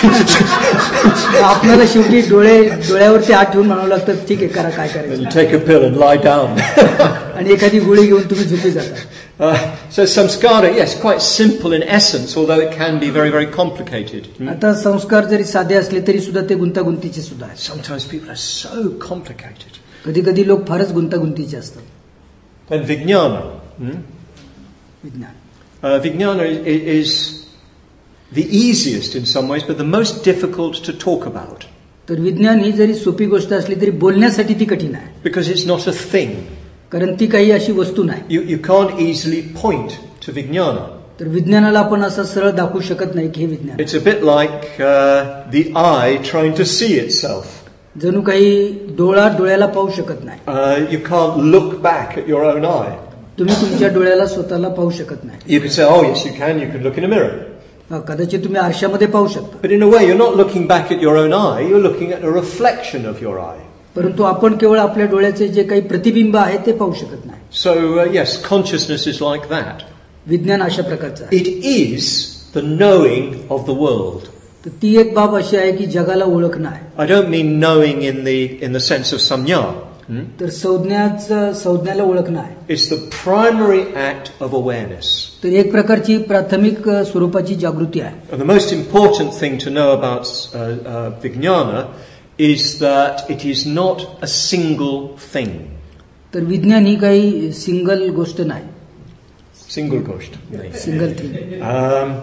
आपल्याला शेवटी डोळ्यावरती हात ठेवून म्हणावं लागतं ठीक आहे करा काय करायचं. You take a pill and lie down. आणि एखादी गोळी घेऊन तुम्ही झोपी जाता. So samskara, yes, quite simple in essence, although it can be very, very complicated. आता संस्कार जरी साधे असले तरी सुद्धा ते गुंतागुंतीचे सुद्धा आहेत. Sometimes people are so complicated. कधी कधी लोक फारच गुंतागुंतीचे असतात. Then vijnana. विज्ञान. Vijnana is the easiest in some ways, but the most difficult to talk about. तर विज्ञान ही जरी सोपी गोष्ट असली तरी बोलण्यासाठी ती कठीण आहे. Because it's not a thing. कारण ती काही अशी वस्तू नाही. You can't easily point to vijnana. तर विज्ञानाला आपण असं सरळ दाखवू शकत नाही की हे विज्ञान. It's a bit like the eye trying to see itself. जणू काही डोळ्याला पाहू शकत नाही. You can't look back at your own eye. तुम्ही तुमच्या डोळ्याला स्वतःला पाहू शकत नाही. You can say, oh yes you can look in a mirror. कदाचित तुम्ही आरशामध्ये पाहू शकता. But in a way you're not looking back at your own eye, you're looking at a reflection of your eye. परंतु आपण केवळ आपल्या डोळ्याचे जे काही प्रतिबिंब आहे ते पाहू शकत नाही. So yes, consciousness is like that. विज्ञान अशा प्रकारचं आहे. It is the knowing of the world. तर ती एक बाब अशी आहे की जगाला ओळखणं आहे. I don't mean knowing in the sense of samnya. तर संज्ञाला ओळखणं आहे. It's the primary act of awareness. तर एक प्रकारची प्राथमिक स्वरूपाची जागृती आहे. And the most important thing to know about vijnana is that it is not a single thing. तर विज्ञान ही काही सिंगल गोष्ट नाही. Single gosht. Single thing.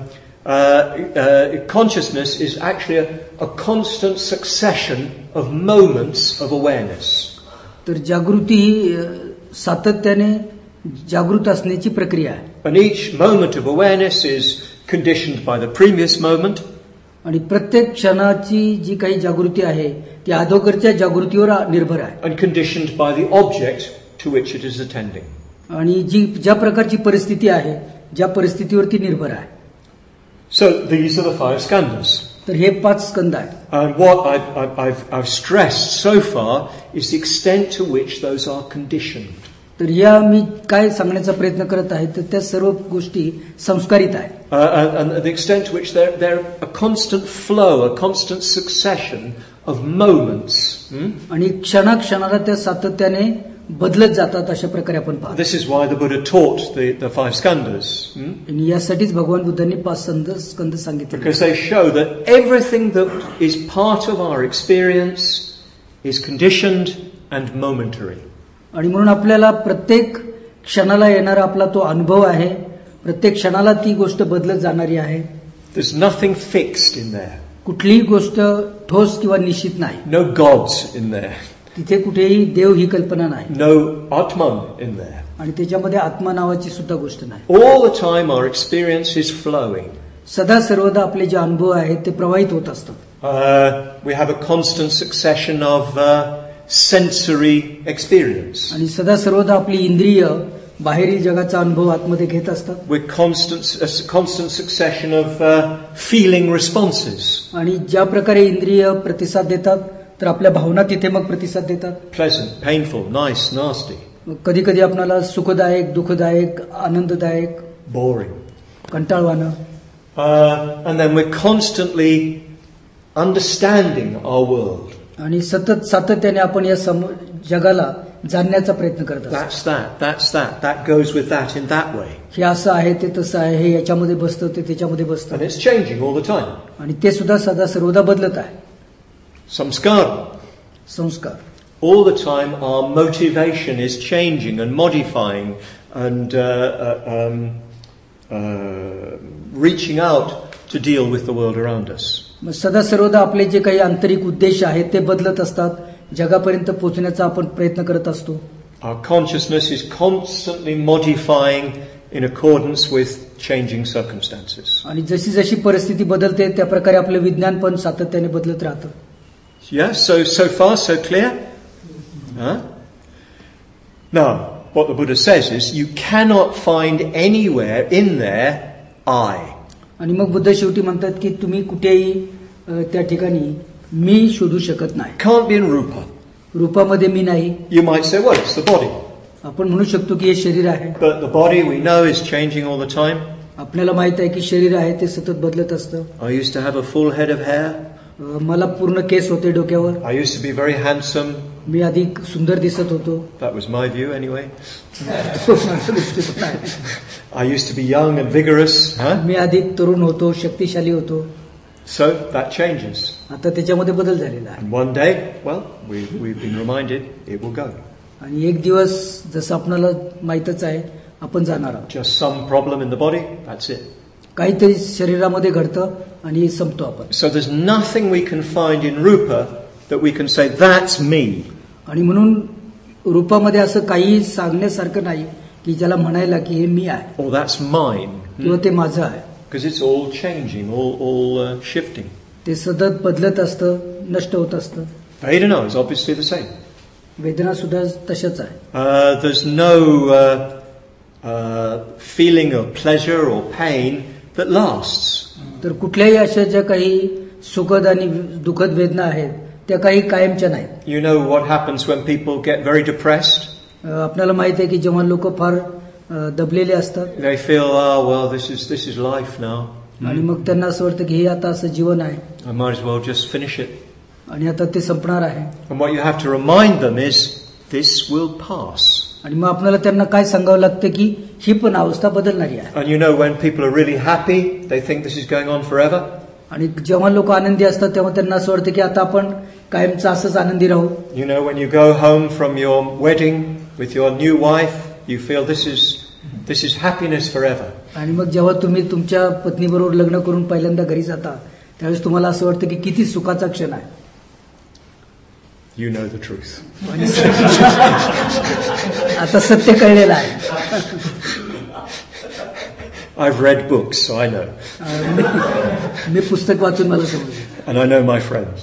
consciousness is actually a constant succession of moments of awareness. तर जागृती ही सातत्याने जागृत असण्याची प्रक्रिया आहे. And each moment of awareness is conditioned by the previous moment. आणि प्रत्येक क्षणाची जी काही जागृती आहे ती अगोदरच्या जागृतीवर निर्भर आहे. And conditioned by the object to which it is attending. आणि जी ज्या प्रकारची परिस्थिती आहे ज्या परिस्थितीवरती निर्भर आहे. So these are the 5 skandhas. तर हे 5 स्कंद आहेत. And what I've stressed so far is the extent to which those are conditioned. तर या मी काय सांगण्याचा प्रयत्न करत आहे तर त्या सर्व गोष्टी संस्कारित आहेत. And the extent to which they're a constant flow, a constant succession of moments. आणि क्षणाक्षणाला त्या सातत्याने बदलत जातात अशा प्रकारे आपण पाहतो. This is why the Buddha taught the 5 skandhas. आणि यासाठीच भगवान बुद्धांनी 5 स्कंद सांगितले. Because they show that everything that is part of our experience is conditioned and momentary. आणि म्हणून आपल्याला प्रत्येक क्षणाला येणारा आपला तो अनुभव आहे. प्रत्येक क्षणाला ती गोष्ट बदलत जाणारी आहे. There's nothing fixed in there. कुठलीही गोष्ट ठोस किंवा निश्चित नाही. No gods in there. तिथे कुठेही देव ही कल्पना नाही. No Atman in there. आणि त्याच्यामध्ये आत्मा नावाची सुद्धा गोष्ट नाही. All the time our experience is flowing. सदा सर्वदा आपले जे अनुभव आहेत ते प्रवाहित होत असतात. We have a constant succession of sensory experience. आणि सदा सर्वदा आपली इंद्रिय बाहेरील जगाचा अनुभव आतमध्ये घेत असतात. With constant succession of feeling responses. आणि ज्या प्रकारे इंद्रिय प्रतिसाद देतात तर आपल्या भावना तिथे मग प्रतिसाद देतात. Pleasant, painful, nice, nasty. कधी कधी आपल्याला सुखदायक, दुःखदायक, आनंददायक, boring, कंटाळवाणं. And then we're constantly understanding our world. आणि सातत्याने आपण या जगाला जाणण्याचा प्रयत्न करत असतो. That goes with that in that way. हे असं आहे, ते तसं आहे, हे याच्यामध्ये बसतं, ते त्याच्यामध्ये बसतं. And it's changing all the time. आणि ते सुद्धा सदा सर्वदा बदलत आहे. Samskara. All the time our motivation is changing and modifying and reaching out to deal with the world around us. सदा सर्वदा आपले जे काही आंतरिक उद्देश आहेत ते बदलत असतात. जगापर्यंत पोहोचण्याचा आपण प्रयत्न करत असतो. Our consciousness is constantly modifying in accordance with changing circumstances. आणि जशी जशी परिस्थिती बदलते त्या प्रकारे आपलं विज्ञान पण सातत्याने बदलत राहतं. Yeah, so far so clear? Huh? Now, what the Buddha says is you cannot find anywhere in there I. आणि मग बुद्ध शेवटी म्हणतात की तुम्ही कुठेही त्या ठिकाणी मी शोधू शकत नाही. Can't be in rupa. रूपामध्ये मी नाही. You might say, well, it's the body. आपण म्हणू शकतो की हे शरीर आहे. But the body we know is changing all the time. आपल्याला माहित आहे की शरीर आहे ते सतत बदलत असतं. I used to have a full head of hair. मला पूर्ण केस होते डोक्यावर. I used to be very handsome. मी अधिक सुंदर दिसत होतो. That was my view anyway. I used to be young and vigorous. मी अधिक तरुण होतो, शक्तिशाली होतो. So that changes. आता त्याच्यामध्ये बदल झालेला आहे. And one day, well, we've been reminded it will go. आणि एक दिवस जसं आपल्याला माहितच आहे आपण जाणार आहोत. Just some problem in the body, that's it. काहीतरी शरीरामध्ये घडतं आणि संपतो आपण. So there's nothing we can find in rupa that we can say that's me. आणि म्हणून रूपामध्ये असं काही सांगण्यासारखं नाही की ज्याला म्हणायला की हे मी आहे. Or that's mine. किंवा ते माझं आहे. Because it's all changing, all shifting. ते सतत बदलत असतं, नष्ट होत असतं. Vedana is obviously the same. वेदना सुद्धा तशाच आहे. There's no feeling of pleasure or pain that lasts. तर कुठल्याही अशा ज्या काही सुखद आणि दुःखद वेदना आहेत त्या काही कायमच्या नाहीत. You know what happens when people get very depressed? आपल्याला माहित आहे की जेव्हा लोक फार दबलेले असतात. They feel, oh well, this is life now. आणि मग त्यांना असं वाटतं की हे आता असं जीवन आहे. I might as well just finish it. आणि आता ते संपणार आहे. And what you have to remind them is this will pass. आणि मग आपल्याला त्यांना काय सांगावं लागतं की ही पण अवस्था बदलणारी आहे. And you know when people are really happy, they think this is going on forever. आणि जेव्हा लोक आनंदी असतात तेव्हा त्यांना असं वाटतं की आता आपण कायमचं असंच आनंदी राहू. You know when you go home from your wedding with your new wife, you feel this is happiness forever. आणि मग जेव्हा तुम्ही तुमच्या पत्नीबरोबर लग्न करून पहिल्यांदा घरी जाता त्यावेळेस तुम्हाला असं वाटतं की किती सुखाचा क्षण आहे. You know the truth. आता सत्य कळलेलं आहे. I've read books, so I know. मी पुस्तक वाचून मला समजलं. And I know my friends.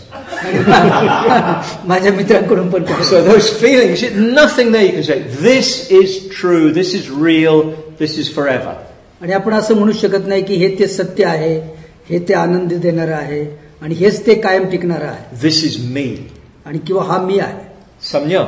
माझ्या मित्रांकडून पण कळलं. So those feelings, nothing there you can say, this is true, this is real, this is forever. आणि आपण असं म्हणू शकत नाही की हे ते सत्य आहे, हे ते आनंद देणारं आहे आणि हेच ते कायम टिकणारं आहे. This is me. आणि किंवा हा मी आहे. Samnya.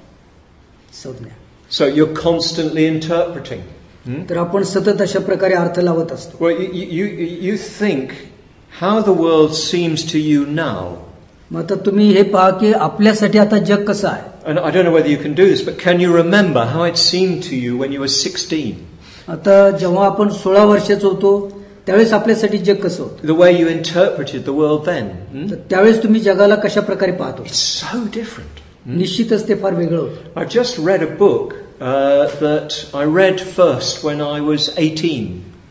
संज्ञा. So you're constantly interpreting. तर आपण सतत अशा प्रकारे अर्थ लावत असतो. Well, you think how the world seems to you now. मग आता तुम्ही हे पहा की आपल्यासाठी आता जग कसं आहे. And I don't know whether you can do this, but can you remember how it seemed to you when you were 16? आता जेव्हा आपण 16 वर्षाचं होतो त्यावेळेस आपल्यासाठी जग कसं होतं. The way you interpreted the world then. त्यावेळेस तुम्ही जगाला कशा प्रकारे पाहतो. It's so different. निश्चितच ते फार वेगळं होतं. I just read a book that I read first when I was 18.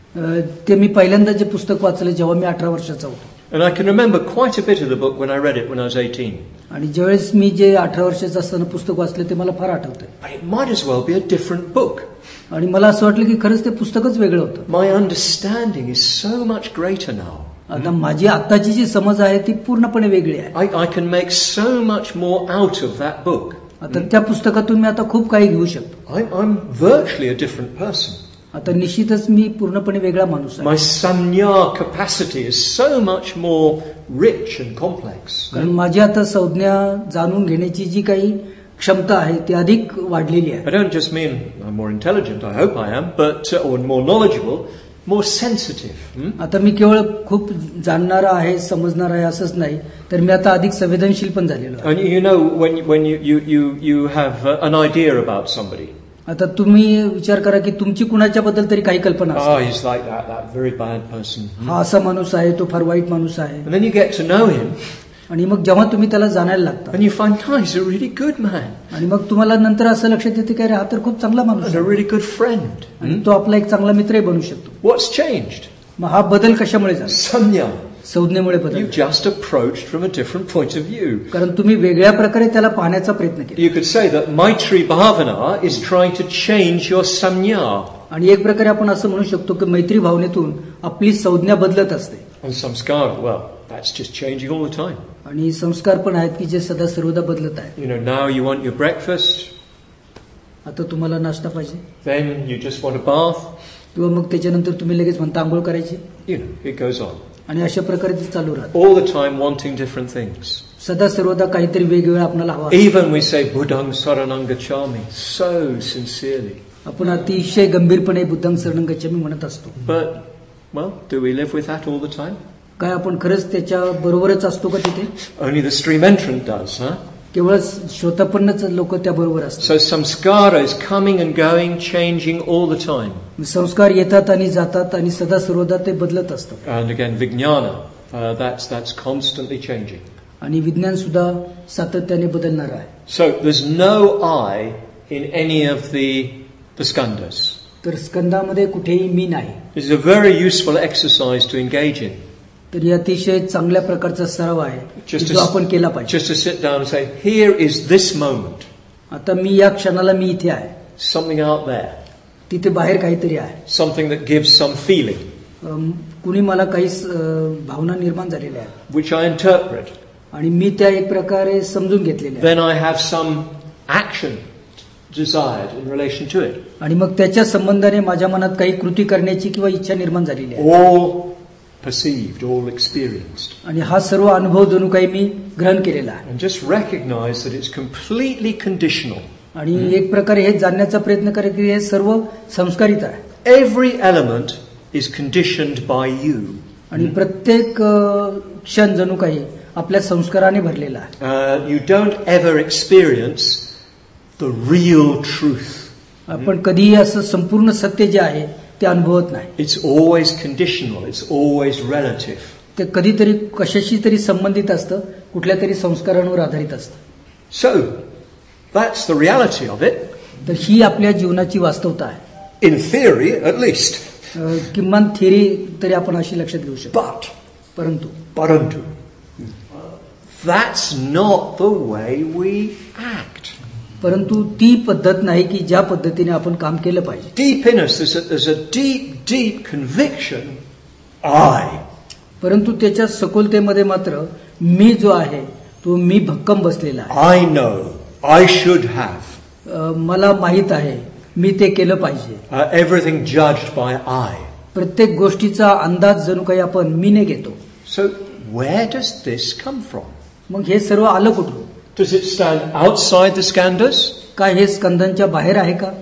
ते मी पहिल्यांदा जे पुस्तक वाचलं जेव्हा मी 18 वर्षाचा होतो. And I can remember quite a bit of the book when I read it when I was 18. आणि ज्यावेळेस मी जे 18 वर्षाचं असताना पुस्तक वाचलं ते मला फार आठवतंय. But it might as well be a different book. आणि मला असं वाटलं की खरंच ते पुस्तकच वेगळं होतं. My understanding is so much greater now. आता माझी आत्ताची जी समज आहे ती पूर्णपणे वेगळी आहे. I can make so much more out of that book. आता त्या पुस्तकातून मी आता खूप काही घेऊ शकतो. I'm virtually a different person. आता निश्चितच मी पूर्णपणे वेगळा माणूस आहे. My samnya capacity is so much more rich and complex. कारण माझी आता संज्ञा जाणून घेण्याची जी काही क्षमता आहे ती अधिक वाढलेली आहे. I don't just mean I'm more intelligent, I hope I am, but or more knowledgeable, more sensitive. आता मी केवळ खूप जाणणारा आहे, समजणार आहे असंच नाही, तर मी आता अधिक संवेदनशील पण झालेलो आहे. And you know when you have an idea about somebody. आता तुम्ही विचार करा की तुमची कुणाच्याबद्दल तरी काही कल्पना असेल. He's like that very bad person. हा असा माणूस आहे, तो फार वाईट माणूस आहे. And then you get to know him. आणि मग जेव्हा तुम्ही त्याला जाणायला लागता and you find he's a really good man. आणि मग तुम्हाला नंतर असं लक्षात येते की हा तर खूप चांगला माणूस आहे. And a really good friend. आणि तो आपला एक चांगला मित्रही बनू शकतो. What's changed? मग हा बदल कशामुळे झाला? Samnya. संज्ञेमुळे बदल. You just approached from a different point of view. कारण तुम्ही वेगळ्या प्रकारे त्याला पाहण्याचा प्रयत्न केला. You could say that Maitri Bhavana is trying to change your samnya. आणि एक प्रकारे आपण असं म्हणू शकतो की मैत्री भावनेतून आपली संज्ञा बदलत असते. And samskara, well, that's just changing all the time. आणि संस्कार पण आहेत की जे सदा सर्वदा बदलत आहेत. You know, now you want your breakfast. आता तुम्हाला नाश्ता पाहिजे. Then you just want a bath. किंवा मग त्याच्यानंतर तुम्ही लगेच म्हणता आंघोळ करायची. You know, it goes on. आणि अशा प्रकारे ते चालू राहतं. All the time wanting different things. सदा सर्वदा काहीतरी वेगवेगळं आपल्याला हवं. Even we say buddhang saranang gacchami so sincerely. आपण अतिशय गंभीरपणे बुद्धं शरणं गच्छामी म्हणत असतो. But well, do we live with that all the time? काय आपण खरंच त्याच्या बरोबरच असतो का तिथे? Only the stream entrant does, huh? केवळ श्रोतापन्नच लोक त्या बरोबर असतात. So samskara is coming and going, changing all the time. संस्कार येतात आणि जातात आणि सदा सर्वदा ते बदलत असतात. And again vijnana, that's constantly changing. आणि विज्ञान सुद्धा सातत्याने बदलणार आहे. So there's no I in any of the skandhas. तर स्कंदामध्ये कुठेही मी नाही. This is a very useful exercise to engage in. तर ही अतिशय चांगल्या प्रकारचा सराव आहे जो आपण केला पाहिजे. Just to sit down and say, here is this moment. आता मी या क्षणाला मी इथे आहे. Something out there. तिथे बाहेर काहीतरी आहे. Something that gives some feeling. कुणी मला काही भावना निर्माण झालेल्या आहेत. Which I interpret. आणि मी त्या एक प्रकारे समजून घेतलेल्या आहेत. Then I have some action desired in relation to it. आणि मग त्याच्या संबंधाने माझ्या मनात काही कृती करण्याची किंवा इच्छा निर्माण झालेली आहे. All perceived, all experienced. आणि हा सर्व अनुभव जणू काही मी ग्रहण केलेला आहे. And just recognize that it's completely conditional. आणि एक प्रकारे हे जाणण्याचा प्रयत्न करा की हे सर्व संस्कारित आहे. Every element is conditioned by you. आणि प्रत्येक क्षण जणू काही आपल्या संस्काराने भरलेला आहे. You don't ever experience the real truth. आपण कधीही असं संपूर्ण सत्य जे आहे ते अनुभवत नाही. It's always conditional. It's always relative. ते कधीतरी कशाशी तरी संबंधित असतं, कुठल्या तरी संस्कारांवर आधारित असतं. So that's the reality of it. तर ही आपल्या जीवनाची वास्तवता आहे. In theory, at least. किमान थिअरी तरी आपण अशी लक्षात घेऊ शकतो. Parantu. That's not the way we act. परंतु ती पद्धत नाही की ज्या पद्धतीने आपण काम केलं पाहिजे. Deep in us, there's a deep conviction. I. परंतु त्याच्या सखोलतेमध्ये मात्र मी जो आहे तो मी भक्कम बसलेला आहे. I know. I should have. मला माहित आहे मी ते केलं पाहिजे. Everything judged by I. प्रत्येक गोष्टीचा अंदाज जणू काही आपण मीने घेतो. So where does this come from? मग हे सर्व आलं कुठून? Does it stand outside the skandhas? काय हे स्कंदांच्या बाहेर आहे का?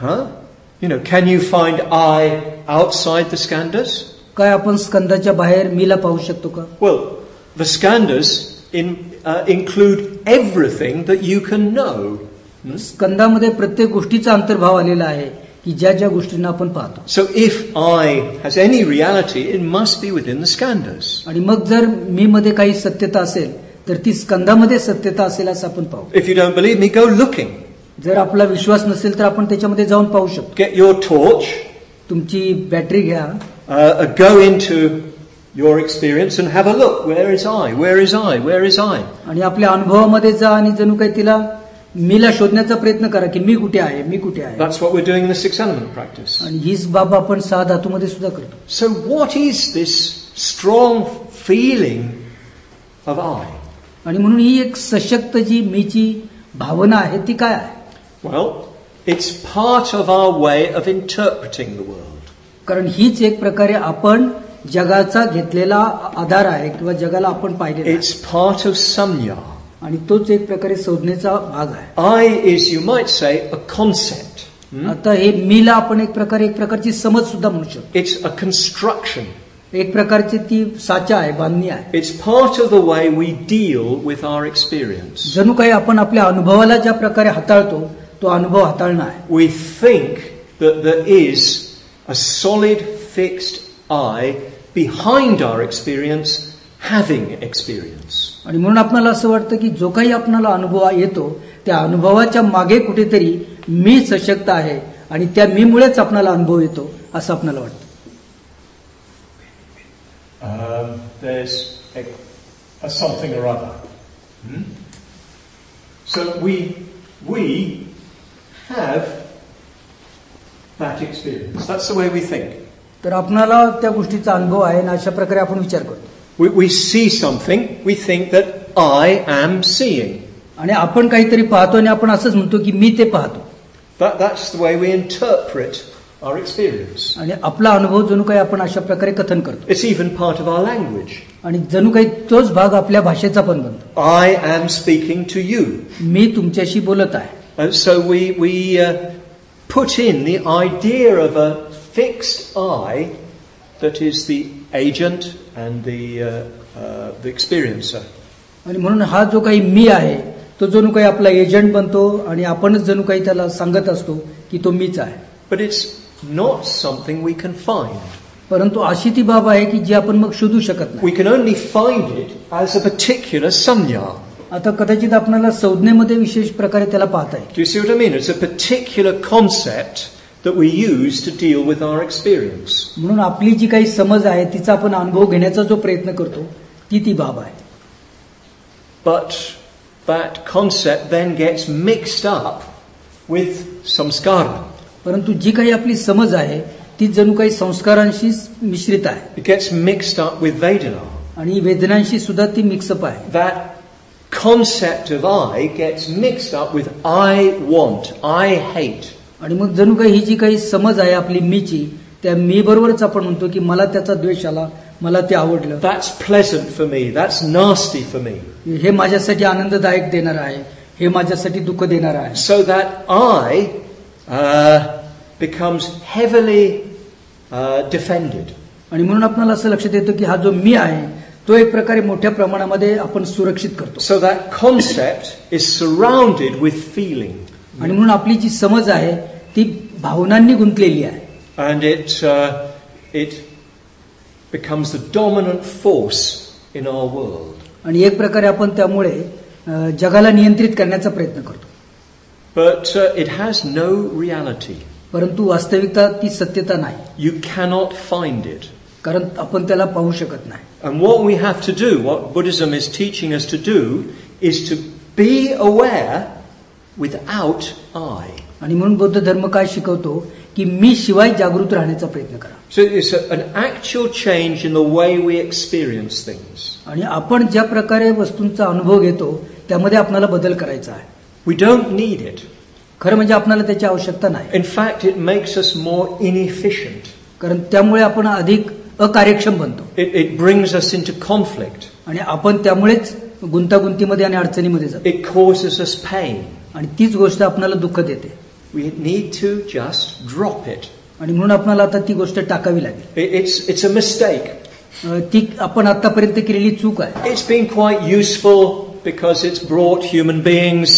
Can you find I outside the skandhas? काय आपण स्कंदाच्या बाहेर मीला पाहू शकतो का? Well, the skandhas include everything that you can know. स्कंदामध्ये प्रत्येक गोष्टीचा अंतर्भाव आलेला आहे की ज्या ज्या गोष्टींना आपण पाहतो. So if I has any reality, it must be within the skandhas. आणि मग जर मी मध्ये काही सत्यता असेल तर ती स्कंदामध्ये सत्यता असेल असं आपण पाहू. If you don't believe me, go looking. जर आपला विश्वास नसेल तर आपण त्याच्यामध्ये जाऊन पाहू शकतो. Get your torch. तुमची बॅटरी घ्या. Go into your experience and have a look. Where is I? Where is I? Where is I? आणि आपल्या अनुभवामध्ये जा आणि जणू काही तिला मीला शोधण्याचा प्रयत्न करा की मी कुठे आहे, मी कुठे आहे. That's what we're doing in the 6 element practice. आणि हीच बाब आपण 6 धातूमध्ये सुद्धा करतो. So what is this strong feeling of I? आणि म्हणून ही एक सशक्त जी मीची भावना आहे ती काय आहे? Well, it's part of our way of interpreting the world. कारण हीच एक प्रकारे आपण जगाचा घेतलेला आधार आहे किंवा जगाला आपण पाहिलेला. It's part of samya. आणि तोच एक प्रकारे संज्ञेचा भाग आहे. I is, you might say, a concept. आता हे मीला आपण एक प्रकारची समज सुद्धा म्हणू शकतो. It's a construction. एक प्रकारची ती साचा आहे, बांधणी आहे. It's part of the way we deal with our experience. जणू काही आपण आपल्या अनुभवाला ज्या प्रकारे हाताळतो तो अनुभव हाताळणं आहे. We think that there is a solid, fixed I behind our experience, having experience. आणि म्हणून आपल्याला असं वाटतं की जो काही आपल्याला अनुभव येतो त्या अनुभवाच्या मागे कुठेतरी मी सशक्त आहे आणि त्या मीमुळेच आपल्याला अनुभव येतो असं आपल्याला वाटतं. There's a something or other. So we have that experience. That's the way we think. तर आपल्याला त्या गोष्टीचा अनुभव आहे आणि अशा प्रकारे आपण विचार करतो. We see something, we think that I am seeing. आणि आपण काहीतरी पाहतो आणि आपण असंच म्हणतो की मी ते पाहतो. That's the way we interpret our experience. आणि आपला अनुभव जणू काही आपण अशा प्रकारे कथन करतो. It's even part of our language. आणि जणू काही तोच भाग आपल्या भाषेचा पण बनतो. I am speaking to you. मी तुमच्याशी बोलत आहे. And so we put in the idea of a fixed I that is the agent and the experiencer. आणि म्हणून हा जो काही मी आहे तो जणू काही आपला एजंट बनतो आणि आपणच जणू काही त्याला सांगत असतो की तो मीच आहे. But it's not something we can find. परंतु अशी ती बाब आहे की जी आपण मग शोधू शकत नाही. We can only find it as a particular samya. आता कदाचित आपल्याला संज्ञेमध्ये विशेष प्रकारे त्याला पाहता येईल. Do you see what I mean? It's a particular concept that we use to deal with our experience. म्हणून आपली जी काही समज आहे तिचा आपण अनुभव घेण्याचा जो प्रयत्न करतो ती बाब आहे. But that concept then gets mixed up with samskara. परंतु जी काही आपली समज आहे ती जणू काही संस्कारांशी मिश्रित आहे. It gets mixed up with Vedana. आणि वेदनांशी सुद्धा ती मिक्सअप आहे. That concept of I gets mixed up with I want, I hate. आणि मग जणू काही ही जी काही समज आहे आपली मीची त्या मी बरोबरच आपण म्हणतो की मला त्याचा द्वेष आला, मला ते आवडलं. That's pleasant for me. That's nasty for me. हे माझ्यासाठी आनंददायक देणार आहे, हे माझ्यासाठी दुःख देणार आहे. So that I becomes heavily defended. आणि म्हणून आपल्याला असं लक्षात येतं की हा जो मी आहे तो एक प्रकारे मोठ्या प्रमाणामध्ये आपण सुरक्षित करतो. So that concept is surrounded with feeling. आणि म्हणून आपली जी समज आहे ती भावनांनी गुंतलेली आहे. And it becomes the dominant force in our world. आणि एक प्रकारे आपण त्यामुळे जगाला नियंत्रित करण्याचा प्रयत्न करतो. But it has no reality. परंतु वास्तविकता ती सत्यता नाही, You cannot find it. कारण आपण त्याला पाहू शकत नाही. And what we have to do, what Buddhism is teaching us to do, is to be aware without I. आणि म्हणून बौद्ध धर्म काय शिकवतो की मी शिवाय जागृत राहण्याचा प्रयत्न करा. So it's an actual change in the way we experience things. आणि आपण ज्या प्रकारे वस्तूंचा अनुभव घेतो त्यामध्ये आपल्याला बदल करायचा आहे. We don't need it. खरं म्हणजे आपल्याला त्याची आवश्यकता नाही, In fact, it makes us more inefficient. कारण त्यामुळे आपण अधिक अकार्यक्षम बनतो It brings us into conflict. आणि आपण त्यामुळेच गुंतागुंतीमध्ये आणि अडचणीमध्ये जातो It causes us pain. आणि तीच गोष्ट आपल्याला दुःख देते. We need to just drop it. आणि म्हणून आपल्याला आता ती गोष्ट टाकावी लागेल. It's a mistake. ती आपण आतापर्यंत केलेली चूक आहे. It's been quite useful because it's brought human beings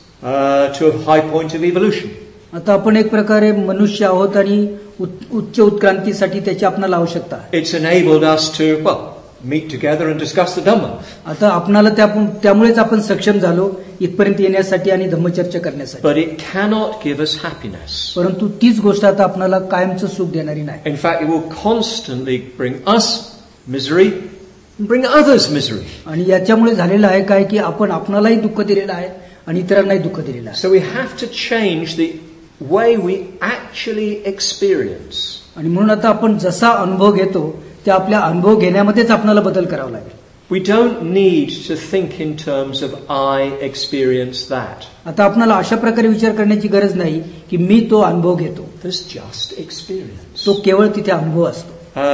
to a high point of evolution. आता आपण एक प्रकारे मनुष्य आहोत आणि उच्च उत्क्रांतीसाठी त्याची आपल्याला आवश्यकता आहे. It's enabled us to, well, meet together and discuss the Dhamma. आता आपणाला त्यामुळेच आपण सक्षम झालो इथपर्यंत येण्यासाठी आणि धम्मचर्चा करण्यासाठी. But it cannot give us happiness. परंतु तीच गोष्ट आता आपल्याला कायमचं सुख देणारी नाही. In fact, it will constantly bring us misery and bring others misery. आणि याच्यामुळे झालेलं आहे काय की आपण आपणालाही दुःख दिलेलं आहे आणि इतरांनाही दुःख दिलेलं आहे. So we have to change the way we actually experience. आणि म्हणून आता आपण जसा अनुभव घेतो त्या आपल्या अनुभव घेण्यामध्येच आपल्याला बदल करावा लागेल. We don't need to think in terms of I experience that. आता आपल्याला अशा प्रकारे विचार करण्याची गरज नाही की मी तो अनुभव घेतो. There's just experience. तो केवळ तिथे अनुभव असतो.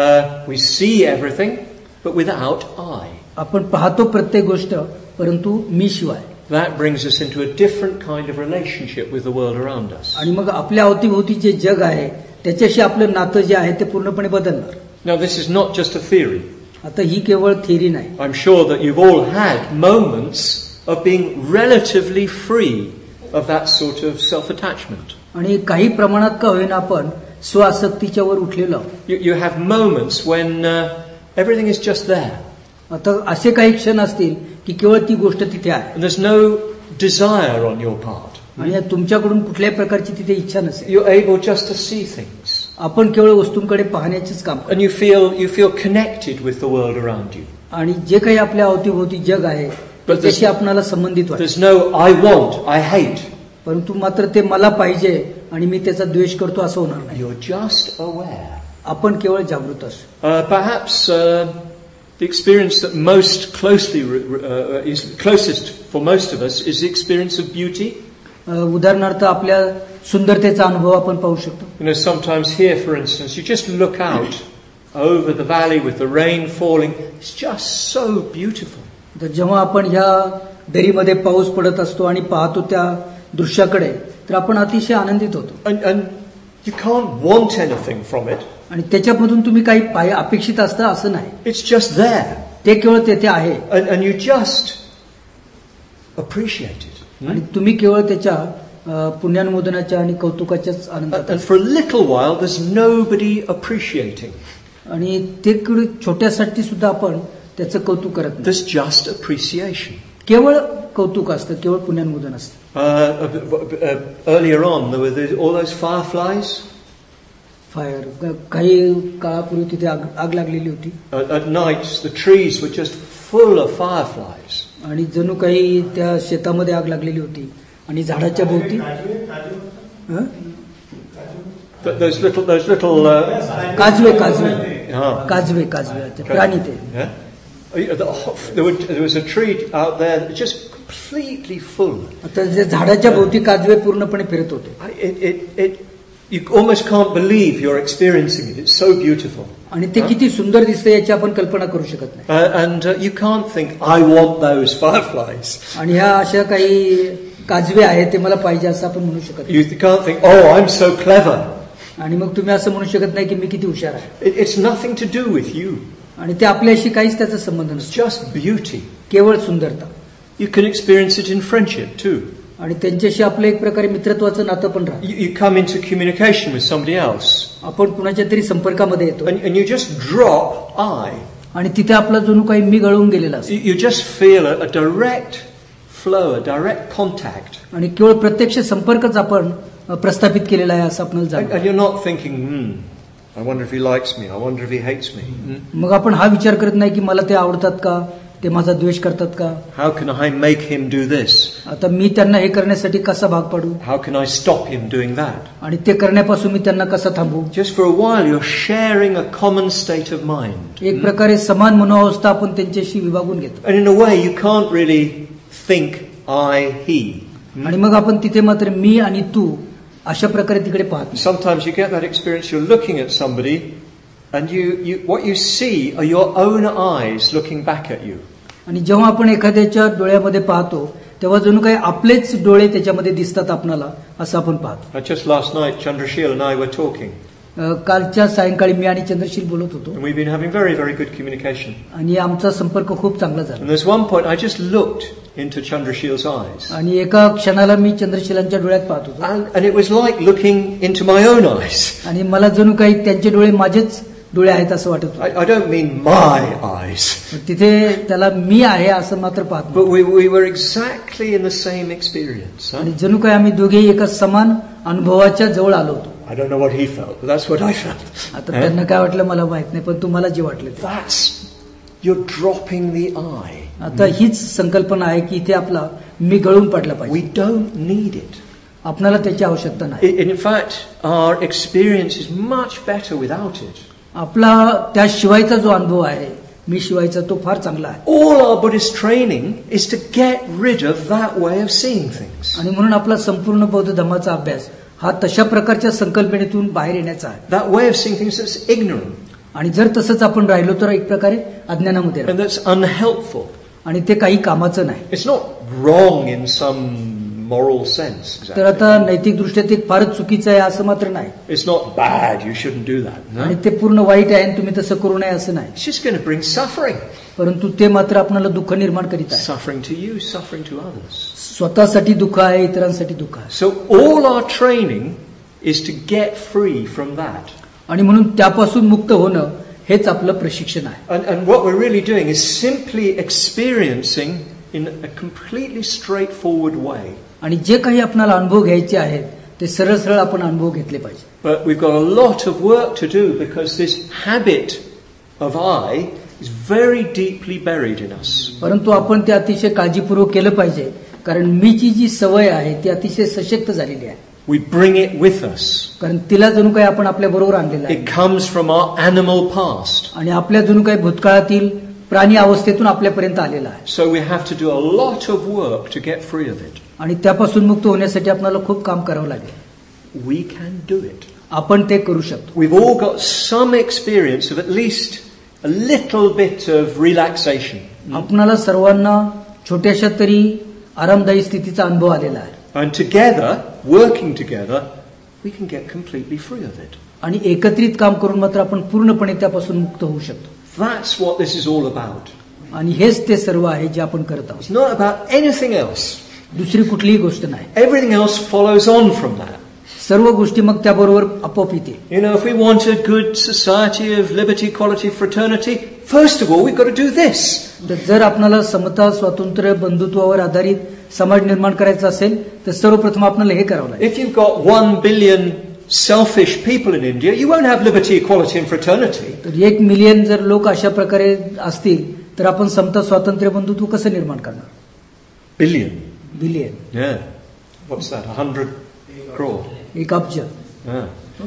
We see everything, but without I. आपण पाहतो प्रत्येक गोष्ट परंतु मी शिवाय. That brings us into a different kind of relationship with the world around us. आणि मग आपल्या अवतीभोवती जे जग आहे त्याच्याशी आपलं नातं जे आहे ते पूर्णपणे बदलणार. Now this is not just a theory. आता ही केवळ थिअरी नाही. I'm sure that you've all had moments of being relatively free of that sort of self-attachment. आणि काही प्रमाणात का होईना आपण स्वासक्तीच्या वर उठलेलो आहोत. You have moments when everything is just there. आता असे काही क्षण असतील की केवळ ती गोष्ट तिथे आहे And there's no desire on your part. आणि तुमच्याकडून कुठल्याही प्रकारची तिथे इच्छा नसेल. You're able just to see things. आपण केवळ वस्तूंकडे पाहण्याचेच काम करतो. And you feel connected with the world around you. आणि जे काही आपल्या अवतीभोवती जग आहे त्याच्याशी आपल्याला संबंधित वाटतं. There's no I want, I hate. परंतु मात्र ते मला पाहिजे आणि मी त्याचा द्वेष करतो असं होणार नाही. You're just aware. आपण केवळ जागृत असतो. Perhaps the experience that most closely is closest for most of us is the experience of beauty. उदाहरणार्थ आपल्या सुंदरतेचा अनुभव आपण पाहू शकतो. You know, sometimes here, for instance, you just look out over the valley with the rain falling. It's just so beautiful. तर जेव्हा आपण ह्या दरीमध्ये पाऊस पडत असतो आणि पाहतो त्या दृश्याकडे तर आपण अतिशय आनंदित होतो. And you can't want anything from it. आणि त्याच्यामधून तुम्ही काही अपेक्षित असतं असं नाही. It's just there. ते केवळ तेथे आहे. And you just appreciate it. आणि तुम्ही केवळ त्याच्या पुण्यानुमोदनाच्या आणि कौतुकाच्याच आनंदात. And for a little while there's nobody appreciating. आणि ते छोट्यासाठी सुद्धा आपण त्याचं कौतुक करत नाही. There's just appreciation. केवळ कौतुक असतं, केवळ पुण्यानुमोदन असतं. Earlier on there were all those fireflies. Fire काही काळापूर्वी तिथे आग लागलेली होती. At night the trees were just full of fireflies. आणि जणू काही त्या शेतामध्ये आग लागलेली होती आणि झाडाच्या भोवती those little काजवे प्राणी ते. There was a tree out there that was just completely full. आता झाडाच्या भोवती काजवे पूर्णपणे फिरत होते. You almost can't believe you're experiencing it. It's so beautiful. आणि ते किती सुंदर दिसते याची आपण कल्पना करू शकत नाही. And you can't think I want those fireflies. आणि ह्या अशा काही काजवे आहेत ते मला पाहिजे असं आपण म्हणू शकत नाही. You can't think, oh, I'm so clever. आणि मग तुम्ही असं म्हणू शकत नाही की मी किती हुशार आहे. It's nothing to do with you. आणि ते आपल्याशी काहीच त्याचा संबंध नसतो. Just beauty. केवळ सुंदरता. You can experience it in friendship too. आणि त्यांच्याशी आपलं एक प्रकारे मित्रत्वाचं नातं पण राहतं. You come into communication with somebody else. आपण कुणाच्या तरी संपर्कामध्ये येतो. And you just drop I. आणि तिथे आपला जणू काही मी गळून गेलेला असतो. You just feel a direct flow, a direct contact. आणि केवळ प्रत्यक्ष संपर्कच आपण प्रस्थापित केलेला आहे असं आपल्याला And जाणवतं. you're not thinking, I wonder if he likes me, I wonder if he hates me. मग आपण हा विचार करत नाही की मला ते आवडतात का, ते माझा द्वेष करतात का, How can I make him do this? आता मी त्यांना हे करण्यासाठी कसा भाग पाडू How can I stop him doing that? आणि ते करण्यापासून मी त्यांना कसं थांबवू. Just for a while you're sharing a common state of mind. एक प्रकारे समान मनोअवस्था आपण त्यांच्याशी विभागून घेतो And in a way you can't really think I, he. आणि मग आपण तिथे मात्र मी आणि तू अशा प्रकारे तिकडे पाहतो. Sometimes you get that experience, you're looking at somebody and what you see are your own eyes looking back at you. आणि जेव्हा आपण एखाद्याच्या डोळ्यामध्ये पाहतो तेव्हा जणू काही आपलेच डोळे त्याच्यामध्ये दिसतात आपणाला असं आपण पाहतो. Just last night Chandrashil and I were talking कालच्या सायंकाळी मी आणि चंद्रशील बोलत होतो and we've been having very, very good communication. आणि आमचा संपर्क खूप चांगला झाला. And there's one point I just looked into Chandrashil's eyes. आणि एका क्षणाला मी चंद्रशीलांच्या डोळ्यात पाहत होतो And it was like looking into my own eyes. आणि मला जणू काही त्यांचे डोळे माझेच डोळे आहेत असं वाटत होतं. I don't mean my eyes. तिथे त्याला मी आहे असं मात्र पाहत But नव्हतो. we were exactly in the same experience. आणि जणू काही आम्ही दोघेही एका समान अनुभवाच्या जवळ आलो होतो. I don't know what he felt, but that's what I felt. आता त्यांना काय वाटलं मला माहित नाही, पण तुम्हाला जे वाटलं ते. That's, you're dropping the I. आता हीच संकल्पना आहे की इथे आपला मी गळून पडला We पाहिजे. don't need it. आपल्याला त्याची आवश्यकता नाही. In fact, our experience is much better without it. आपला त्याशिवायचा जो अनुभव आहे मी शिवायचा तो फार चांगला आहे. All our Buddhist training is to get rid of that way of seeing things. आणि म्हणून आपला संपूर्ण बौद्ध धर्माचा अभ्यास हा तशा प्रकारच्या संकल्पनेतून बाहेर येण्याचा आहे. That way of seeing things that's ignorant आणि जर तसंच आपण राहिलो तर एक प्रकारे अज्ञानामध्ये राहू. and that's unhelpful. आणि ते काही कामाचं नाही. It's not wrong in some moral sense. तर आता नैतिक दृष्ट्या ते फारच चुकीचं आहे असं मात्र नाही. It's not bad, you shouldn't do that. No? आणि ते पूर्ण वाईट आहे आणि तुम्ही तसं करू नये असं नाही. It's just going to bring suffering. परंतु ते मात्र आपल्याला दुःख निर्माण करीत आहे. Suffering to you, suffering to others. स्वतःसाठी दुःख आहे, इतरांसाठी दुःख आहे. So all our training is to get free from that. आणि म्हणून त्यापासून मुक्त होणं हेच आपलं प्रशिक्षण आहे. And what we're really doing is simply experiencing in a completely straightforward way. आणि जे काही आपल्याला अनुभव घ्यायचे आहेत ते सरळ सरळ आपण अनुभव घेतले पाहिजे. But we've got a lot of work to do because this habit of I is very deeply buried in us. परंतु आपण ते अतिशय काळजीपूर्वक केलं पाहिजे कारण मीची जी सवय आहे ती अतिशय सशक्त झालेली आहे. We bring it with us. कारण तिला जणू काही आपण आपल्या बरोबर आणलेलं आहे. It comes from our animal past. आणि आपल्या जणू काही भूतकाळातील प्राणी अवस्थेतून आपल्यापर्यंत आलेला आहे. So we have to do a lot of work to get free of it. आणि त्यापासून मुक्त होण्यासाठी आपल्याला खूप काम करावं लागेल. We can do it. आपण ते करू शकतो. We've all got some experience of at least a little bit of relaxation. आपणाला सर्वांना छोट्याशा तरी आरामदायी स्थितीचा अनुभव आलेला आहे. And together, working together, we can get completely free of it. आणि एकत्रित काम करून मात्र आपण पूर्णपणे त्यापासून मुक्त होऊ शकतो. That's what this is all about. आणि हेच ते सर्व आहे जे आपण करत आहोत. It's not about anything else. दुसरी कुठलीही गोष्ट नाही. Everything else follows on from that. सर्व गोष्टी मग त्याबरोबर आपोआप येतील. You know, if we want a good society of liberty, equality, fraternity, first of all, we've got to do this. तर जर आपल्याला समता, स्वातंत्र्य, बंधुत्वावर आधारित समाज निर्माण करायचा असेल तर सर्वप्रथम आपल्याला हे करावं लागेल. If you've got 1 billion selfish people in India, you won't have liberty, equality and fraternity. तर 1 मिलियन जर लोक अशा प्रकारे असतील तर आपण समता, स्वातंत्र्य, बंधुत्व कसं निर्माण करणार? Billion. Billion. Yeah. What's that? 100 crore. 1 अब्ज. Yeah.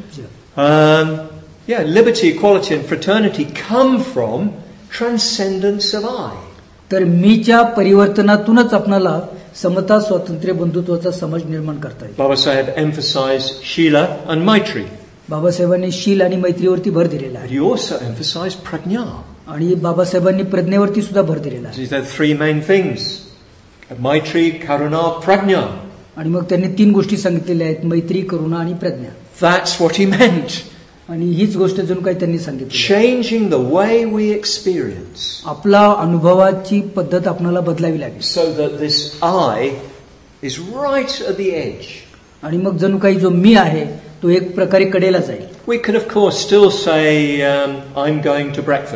अब्ज. Yeah, liberty, equality and fraternity come from transcendence of I. तर मीच्या परिवर्तनातूनच आपल्याला समता, स्वातंत्र्य, बंधुत्वाचा समाज निर्माण करता येईल. Baba Sahib emphasized Shila and Maitri. बाबासाहेबांनी शील आणि मैत्रीवरती भर दिलेला But आहे. he also emphasized Prajna. आणि बाबासाहेबांनी प्रज्ञेवरती सुद्धा भर दिलेला आहे. These are 3 main things. Maitri, Karuna, Prajna. आणि मग त्यांनी 3 गोष्टी सांगितलेल्या आहेत, मैत्री, करुणा आणि Pragya. That's what he meant. आणि हीच गोष्ट जणू काही त्यांनी सांगितली. Changing the way we experience. आपला अनुभवाची पद्धत आपल्याला बदलावी लागेल. So that this I is right at the edge. आणि मग जणू काही जो मी आहे तो एक प्रकारे कडेला जाईल. We can of course still say, I'm going to breakfast.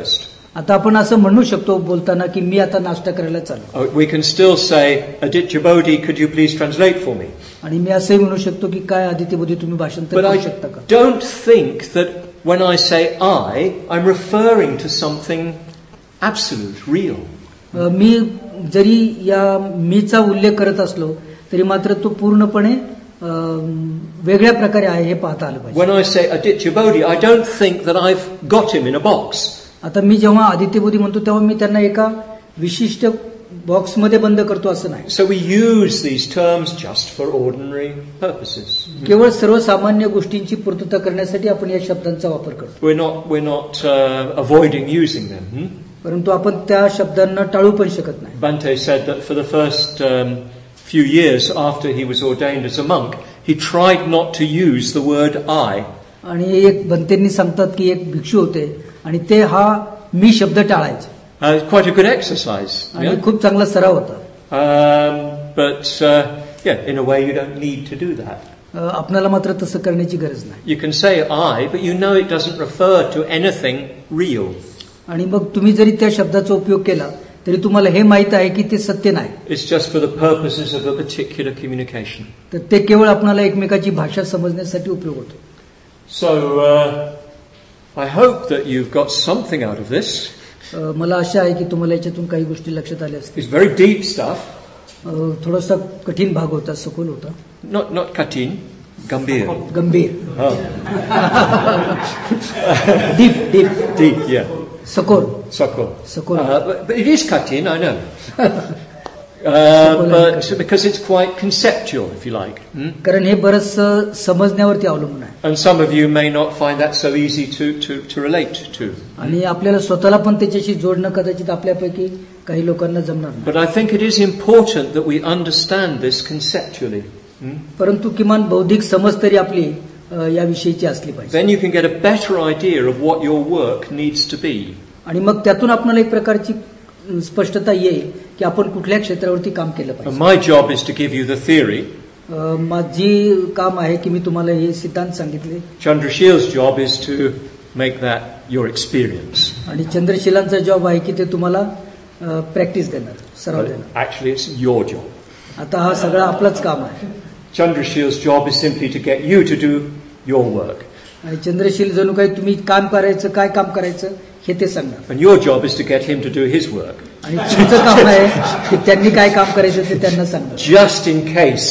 आता आपण असं म्हणू शकतो बोलताना की मी आता नाश्ता करायला चाललो. We can still say, Aditya Bodhi, could you please translate for me? आणि मी असंही म्हणू शकतो की काय आदित्य बोधी तुम्ही भाषांतर But करू I शकता का. don't think that when I say I'm referring to something absolute, real. मी जरी या मीचा उल्लेख करत असलो तरी मात्र तो पूर्णपणे वेगळ्या प्रकारे आहे हे पाहता आलं पाहिजे. When I say Aditya Bodhi, I don't think that I've got him in a box. आता मी जेव्हा आदित्य बोधी म्हणतो तेव्हा मी त्यांना एका विशिष्ट बॉक्समध्ये बंद करतो असं नाही. So we use these terms just for ordinary purposes. केवळ सर्वसामान्य गोष्टींची पूर्तता करण्यासाठी आपण या शब्दांचा वापर करतो. We're not avoiding using them. परंतु आपण त्या शब्दांना टाळू पण शकत नाही. Bhante said that for the first few years after he was ordained as a monk, he tried not to use the word I. आणि एक भंतेंनी सांगतात की एक भिक्षू होते आणि ते हा मी शब्द टाळायचे. Quite a good exercise. आणि खूप चांगला सराव होता. But in a way you don't need to do that. आपल्याला मात्र तसं करण्याची गरज नाही. You can say I, but you know it doesn't refer to anything real. आणि मग तुम्ही जरी त्या शब्दाचा उपयोग केला तरी तुम्हाला हे माहित आहे की ते सत्य नाही. It's just for the purposes of a particular communication. तर ते केवळ आपल्याला एकमेकाची भाषा समजण्यासाठी उपयोग होतो. So I hope that you've got something out of this. मला आशा आहे की तुम्हाला याच्यातून काही गोष्टी लक्षात आल्या असतील. It's very deep stuff. थोडासा कठीण भाग होता, सखोल होता. Not katin, gambir. गंभीर. Oh. Deep, yeah. सखोल. Sakol. But it is katin, I know. But because it's quite conceptual, if you like. कारण हे बरंच समजण्यावरती अवलंबून आहे. And some of you may not find that so easy to relate to. आणि आपल्याला स्वतःला पण त्याच्याशी जोडणं कदाचित आपल्यापैकी काही लोकांना जमणार नाही. But I think it is important that we understand this conceptually. परंतु किमान बौद्धिक समज तरी आपली याविषयीची असली पाहिजे. Then you can get a better idea of what your work needs to be. आणि मग त्यातून आपल्याला एक प्रकारची स्पष्टता येईल की आपण कुठल्या क्षेत्रावरती काम केलं And पाहिजे. my job is to give you the theory. माझी काम आहे की मी तुम्हाला हे सिद्धांत सांगितले. Chandrashil's job is to make that your experience. आणि चंद्रशिलांचा जॉब आहे की ते तुम्हाला प्रॅक्टिस देणार, सराव But देणार. actually it's your job. आता हा सगळं आपलंच काम आहे. Chandrashil's job is simply to get you to do your work. आणि चंद्रशील जणू काही तुम्ही काम करायचं, काय काम करायचं हे ते सांगणार. And your job is to get him to do his work. आणि तुमचं काम आहे की त्यांनी काय काम करायचं ते त्यांना सांगणार. Just in case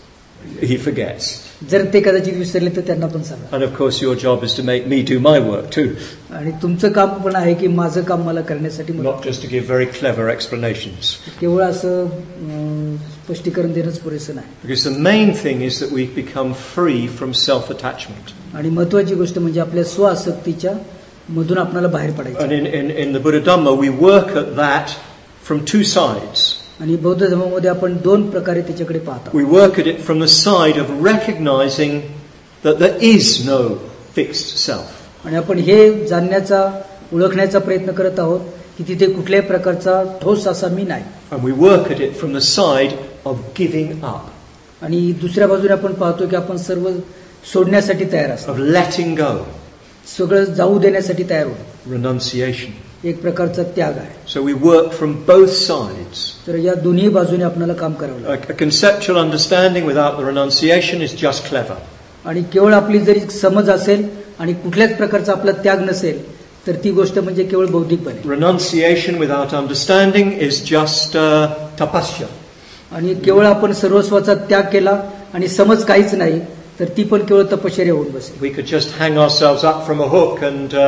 he forgets. जर ते कदाचित विसरले तर त्यांना पण सांगा. And of course your job is to make me do my work too. आणि तुमचं काम पण आहे की माझं काम मला करण्यासाठी Not just to give very clever explanations. केवळ असं स्पष्टीकरण देणंच पुरेसं नाही. Because the main thing is that we become free from self-attachment. आणि महत्वाची गोष्ट म्हणजे आपल्या स्वआसक्तीच्या मधून आपल्याला बाहेर पडायचं. And in the Buddha Dhamma we work at that from two sides. आणि बौद्ध धर्मामध्ये आपण दोन प्रकारे त्याच्याकडे पाहतो. We work at it from the side of recognizing that there is no fixed self. आणि आपण हे जाणण्याचा, ओळखण्याचा प्रयत्न करत आहोत की तिथे कुठल्याही प्रकारचा ठोस असा मी नाही. And we work at it from the side of giving up. आणि दुसऱ्या बाजूने आपण पाहतो की आपण सर्व सोडण्यासाठी तयार असतो. Of letting go. सगळं जाऊ देण्यासाठी तयार होतो. Renunciation. एक प्रकारचा त्याग आहे. So we work from both sides. तर या दोन्ही बाजूने आपल्याला काम करावं लागतं. A conceptual understanding without the renunciation is just clever. आणि केवळ आपली जरी समज असेल आणि कुठल्याच प्रकारचा आपला त्याग नसेल तर ती गोष्ट म्हणजे केवळ बौद्धिक बने. Renunciation without understanding is just tapasya. आणि केवळ आपण सर्वस्वाचा त्याग केला आणि समज काहीच नाही तर ती पण केवळ तपश्चर्या होऊन बसेल. We could just hang ourselves up from a hook and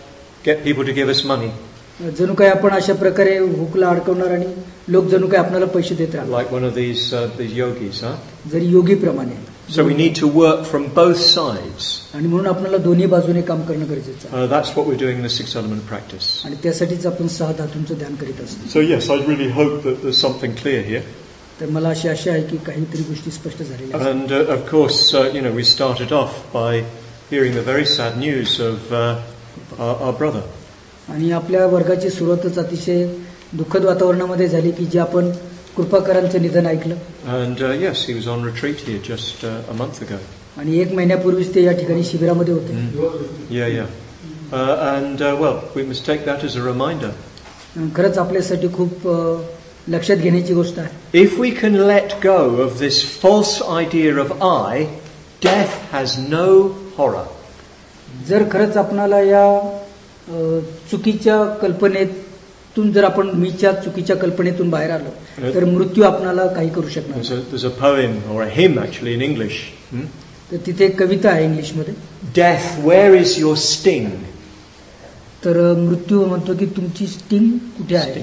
get people to give us money. जणू काही आपण अशा प्रकारे हुकला अडकवणार आणि लोक जणू काही आपल्याला पैसे देत राहणार. Like one of these yogis, huh? जरी योगी प्रमाणे. So we need to work from both sides. आणि म्हणून आपल्याला दोन्ही बाजूने काम करणं गरजेचं आहे. That's what we're doing in the 6 element practice. आणि त्यासाठीच आपण 6 धातूंचं ध्यान करीत असतो. So yes, I really hope that there's something clear here. तर मला अशी आशा आहे की काहीतरी गोष्टी स्पष्ट झालेल्या आहेत. And of course, we started off by hearing the very sad news of our brother. आणि आपल्या वर्गाची सुरुवातच अतिशय दुःखद वातावरणामध्ये झाली की जे आपण कृपाकरांचं निधन ऐकलं. And yes, he was on retreat here just a month ago. आणि 1 महिन्यापूर्वीच ते या ठिकाणी शिबिरामध्ये होते. Yeah. Well, we must take that as a reminder. खरंच आपल्यासाठी खूप लक्षात घेण्याची गोष्ट आहे. If we can let go of this false idea of I, death has no horror. जर खरंच आपणाला या चुकीच्या कल्पनेतून जर आपण मीच्या चुकीच्या कल्पनेतून बाहेर आलो तर मृत्यू आपणाला काही करू शकणार नाही. There's a poem or a hymn actually in English. तर तिथे एक कविता आहे इंग्लिशमध्ये. Death, where is your sting? तर मृत्यू म्हणतो की तुमची स्टिंग कुठे आहे?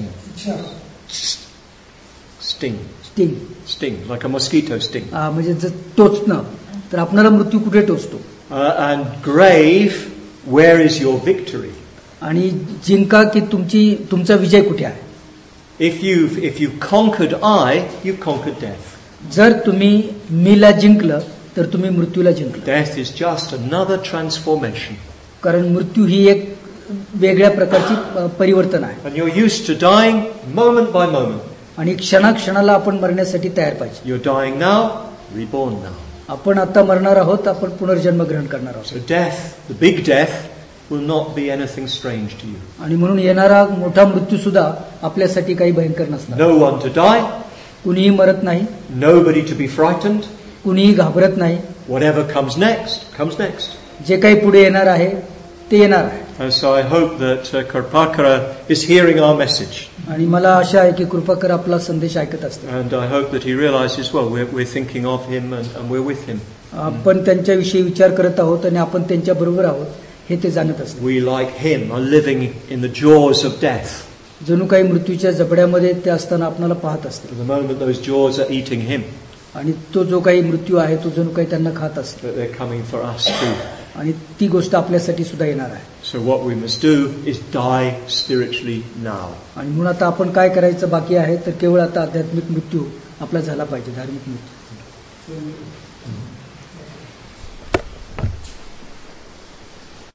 Sting, like a mosquito sting. म्हणजे जर टोचणं तर आपणाला मृत्यू कुठे टोचतो? And grave, where is your victory? आणि जिंका की तुमचा विजय कुठे आहे? If you've conquered I, you've conquered death. जर तुम्ही मीला जिंकलं तर तुम्ही मृत्यूला जिंकलं. Death is just another transformation. कारण मृत्यू ही एक वेगळ्या प्रकारची परिवर्तन आहे. And you're used to dying moment by moment. आणि क्षणाक्षणाला आपण मरण्यासाठी तयार पाहिजे. You're dying now, reborn now. आपण आता मरणार आहोत, आपण पुनर्जन्म ग्रहण करणार आहोत. So death, the big death, will not be anything strange to you. आणि म्हणून येणारा मोठा मृत्यू सुद्धा आपल्यासाठी काही भयंकर नसणार. No one to die. कुणीही मरत नाही. Nobody to be frightened. कुणीही घाबरत नाही. Whatever comes next, comes next. जे काही पुढे येणार आहे ते येणार आहे. And so I hope that Karpakara is hearing our message. आणि मला आशा आहे की कृपाकर आपला संदेश ऐकत असतात. And I hope that he realizes, well, we're thinking of him and we're with him. आपण त्यांच्याविषयी विचार करत आहोत आणि आपण त्यांच्या बरोबर आहोत हे ते जाणत असतात. We like him are living in the jaws of death. जणू काही मृत्यूच्या जबड्यामध्ये ते असताना आपल्याला पाहत असतात. At the moment those jaws are eating him. आणि तो जो काही मृत्यू आहे तो जणू काही त्यांना खात असतो. But they're coming for us too. आणि ती गोष्ट आपल्यासाठी सुद्धा येणार आहे. So what we must do is die spiritually now. आणि म्हणून आता आपण काय करायचं बाकी आहे तर केवळ आता आध्यात्मिक मृत्यू आपला झाला पाहिजे, धार्मिक मृत्यू.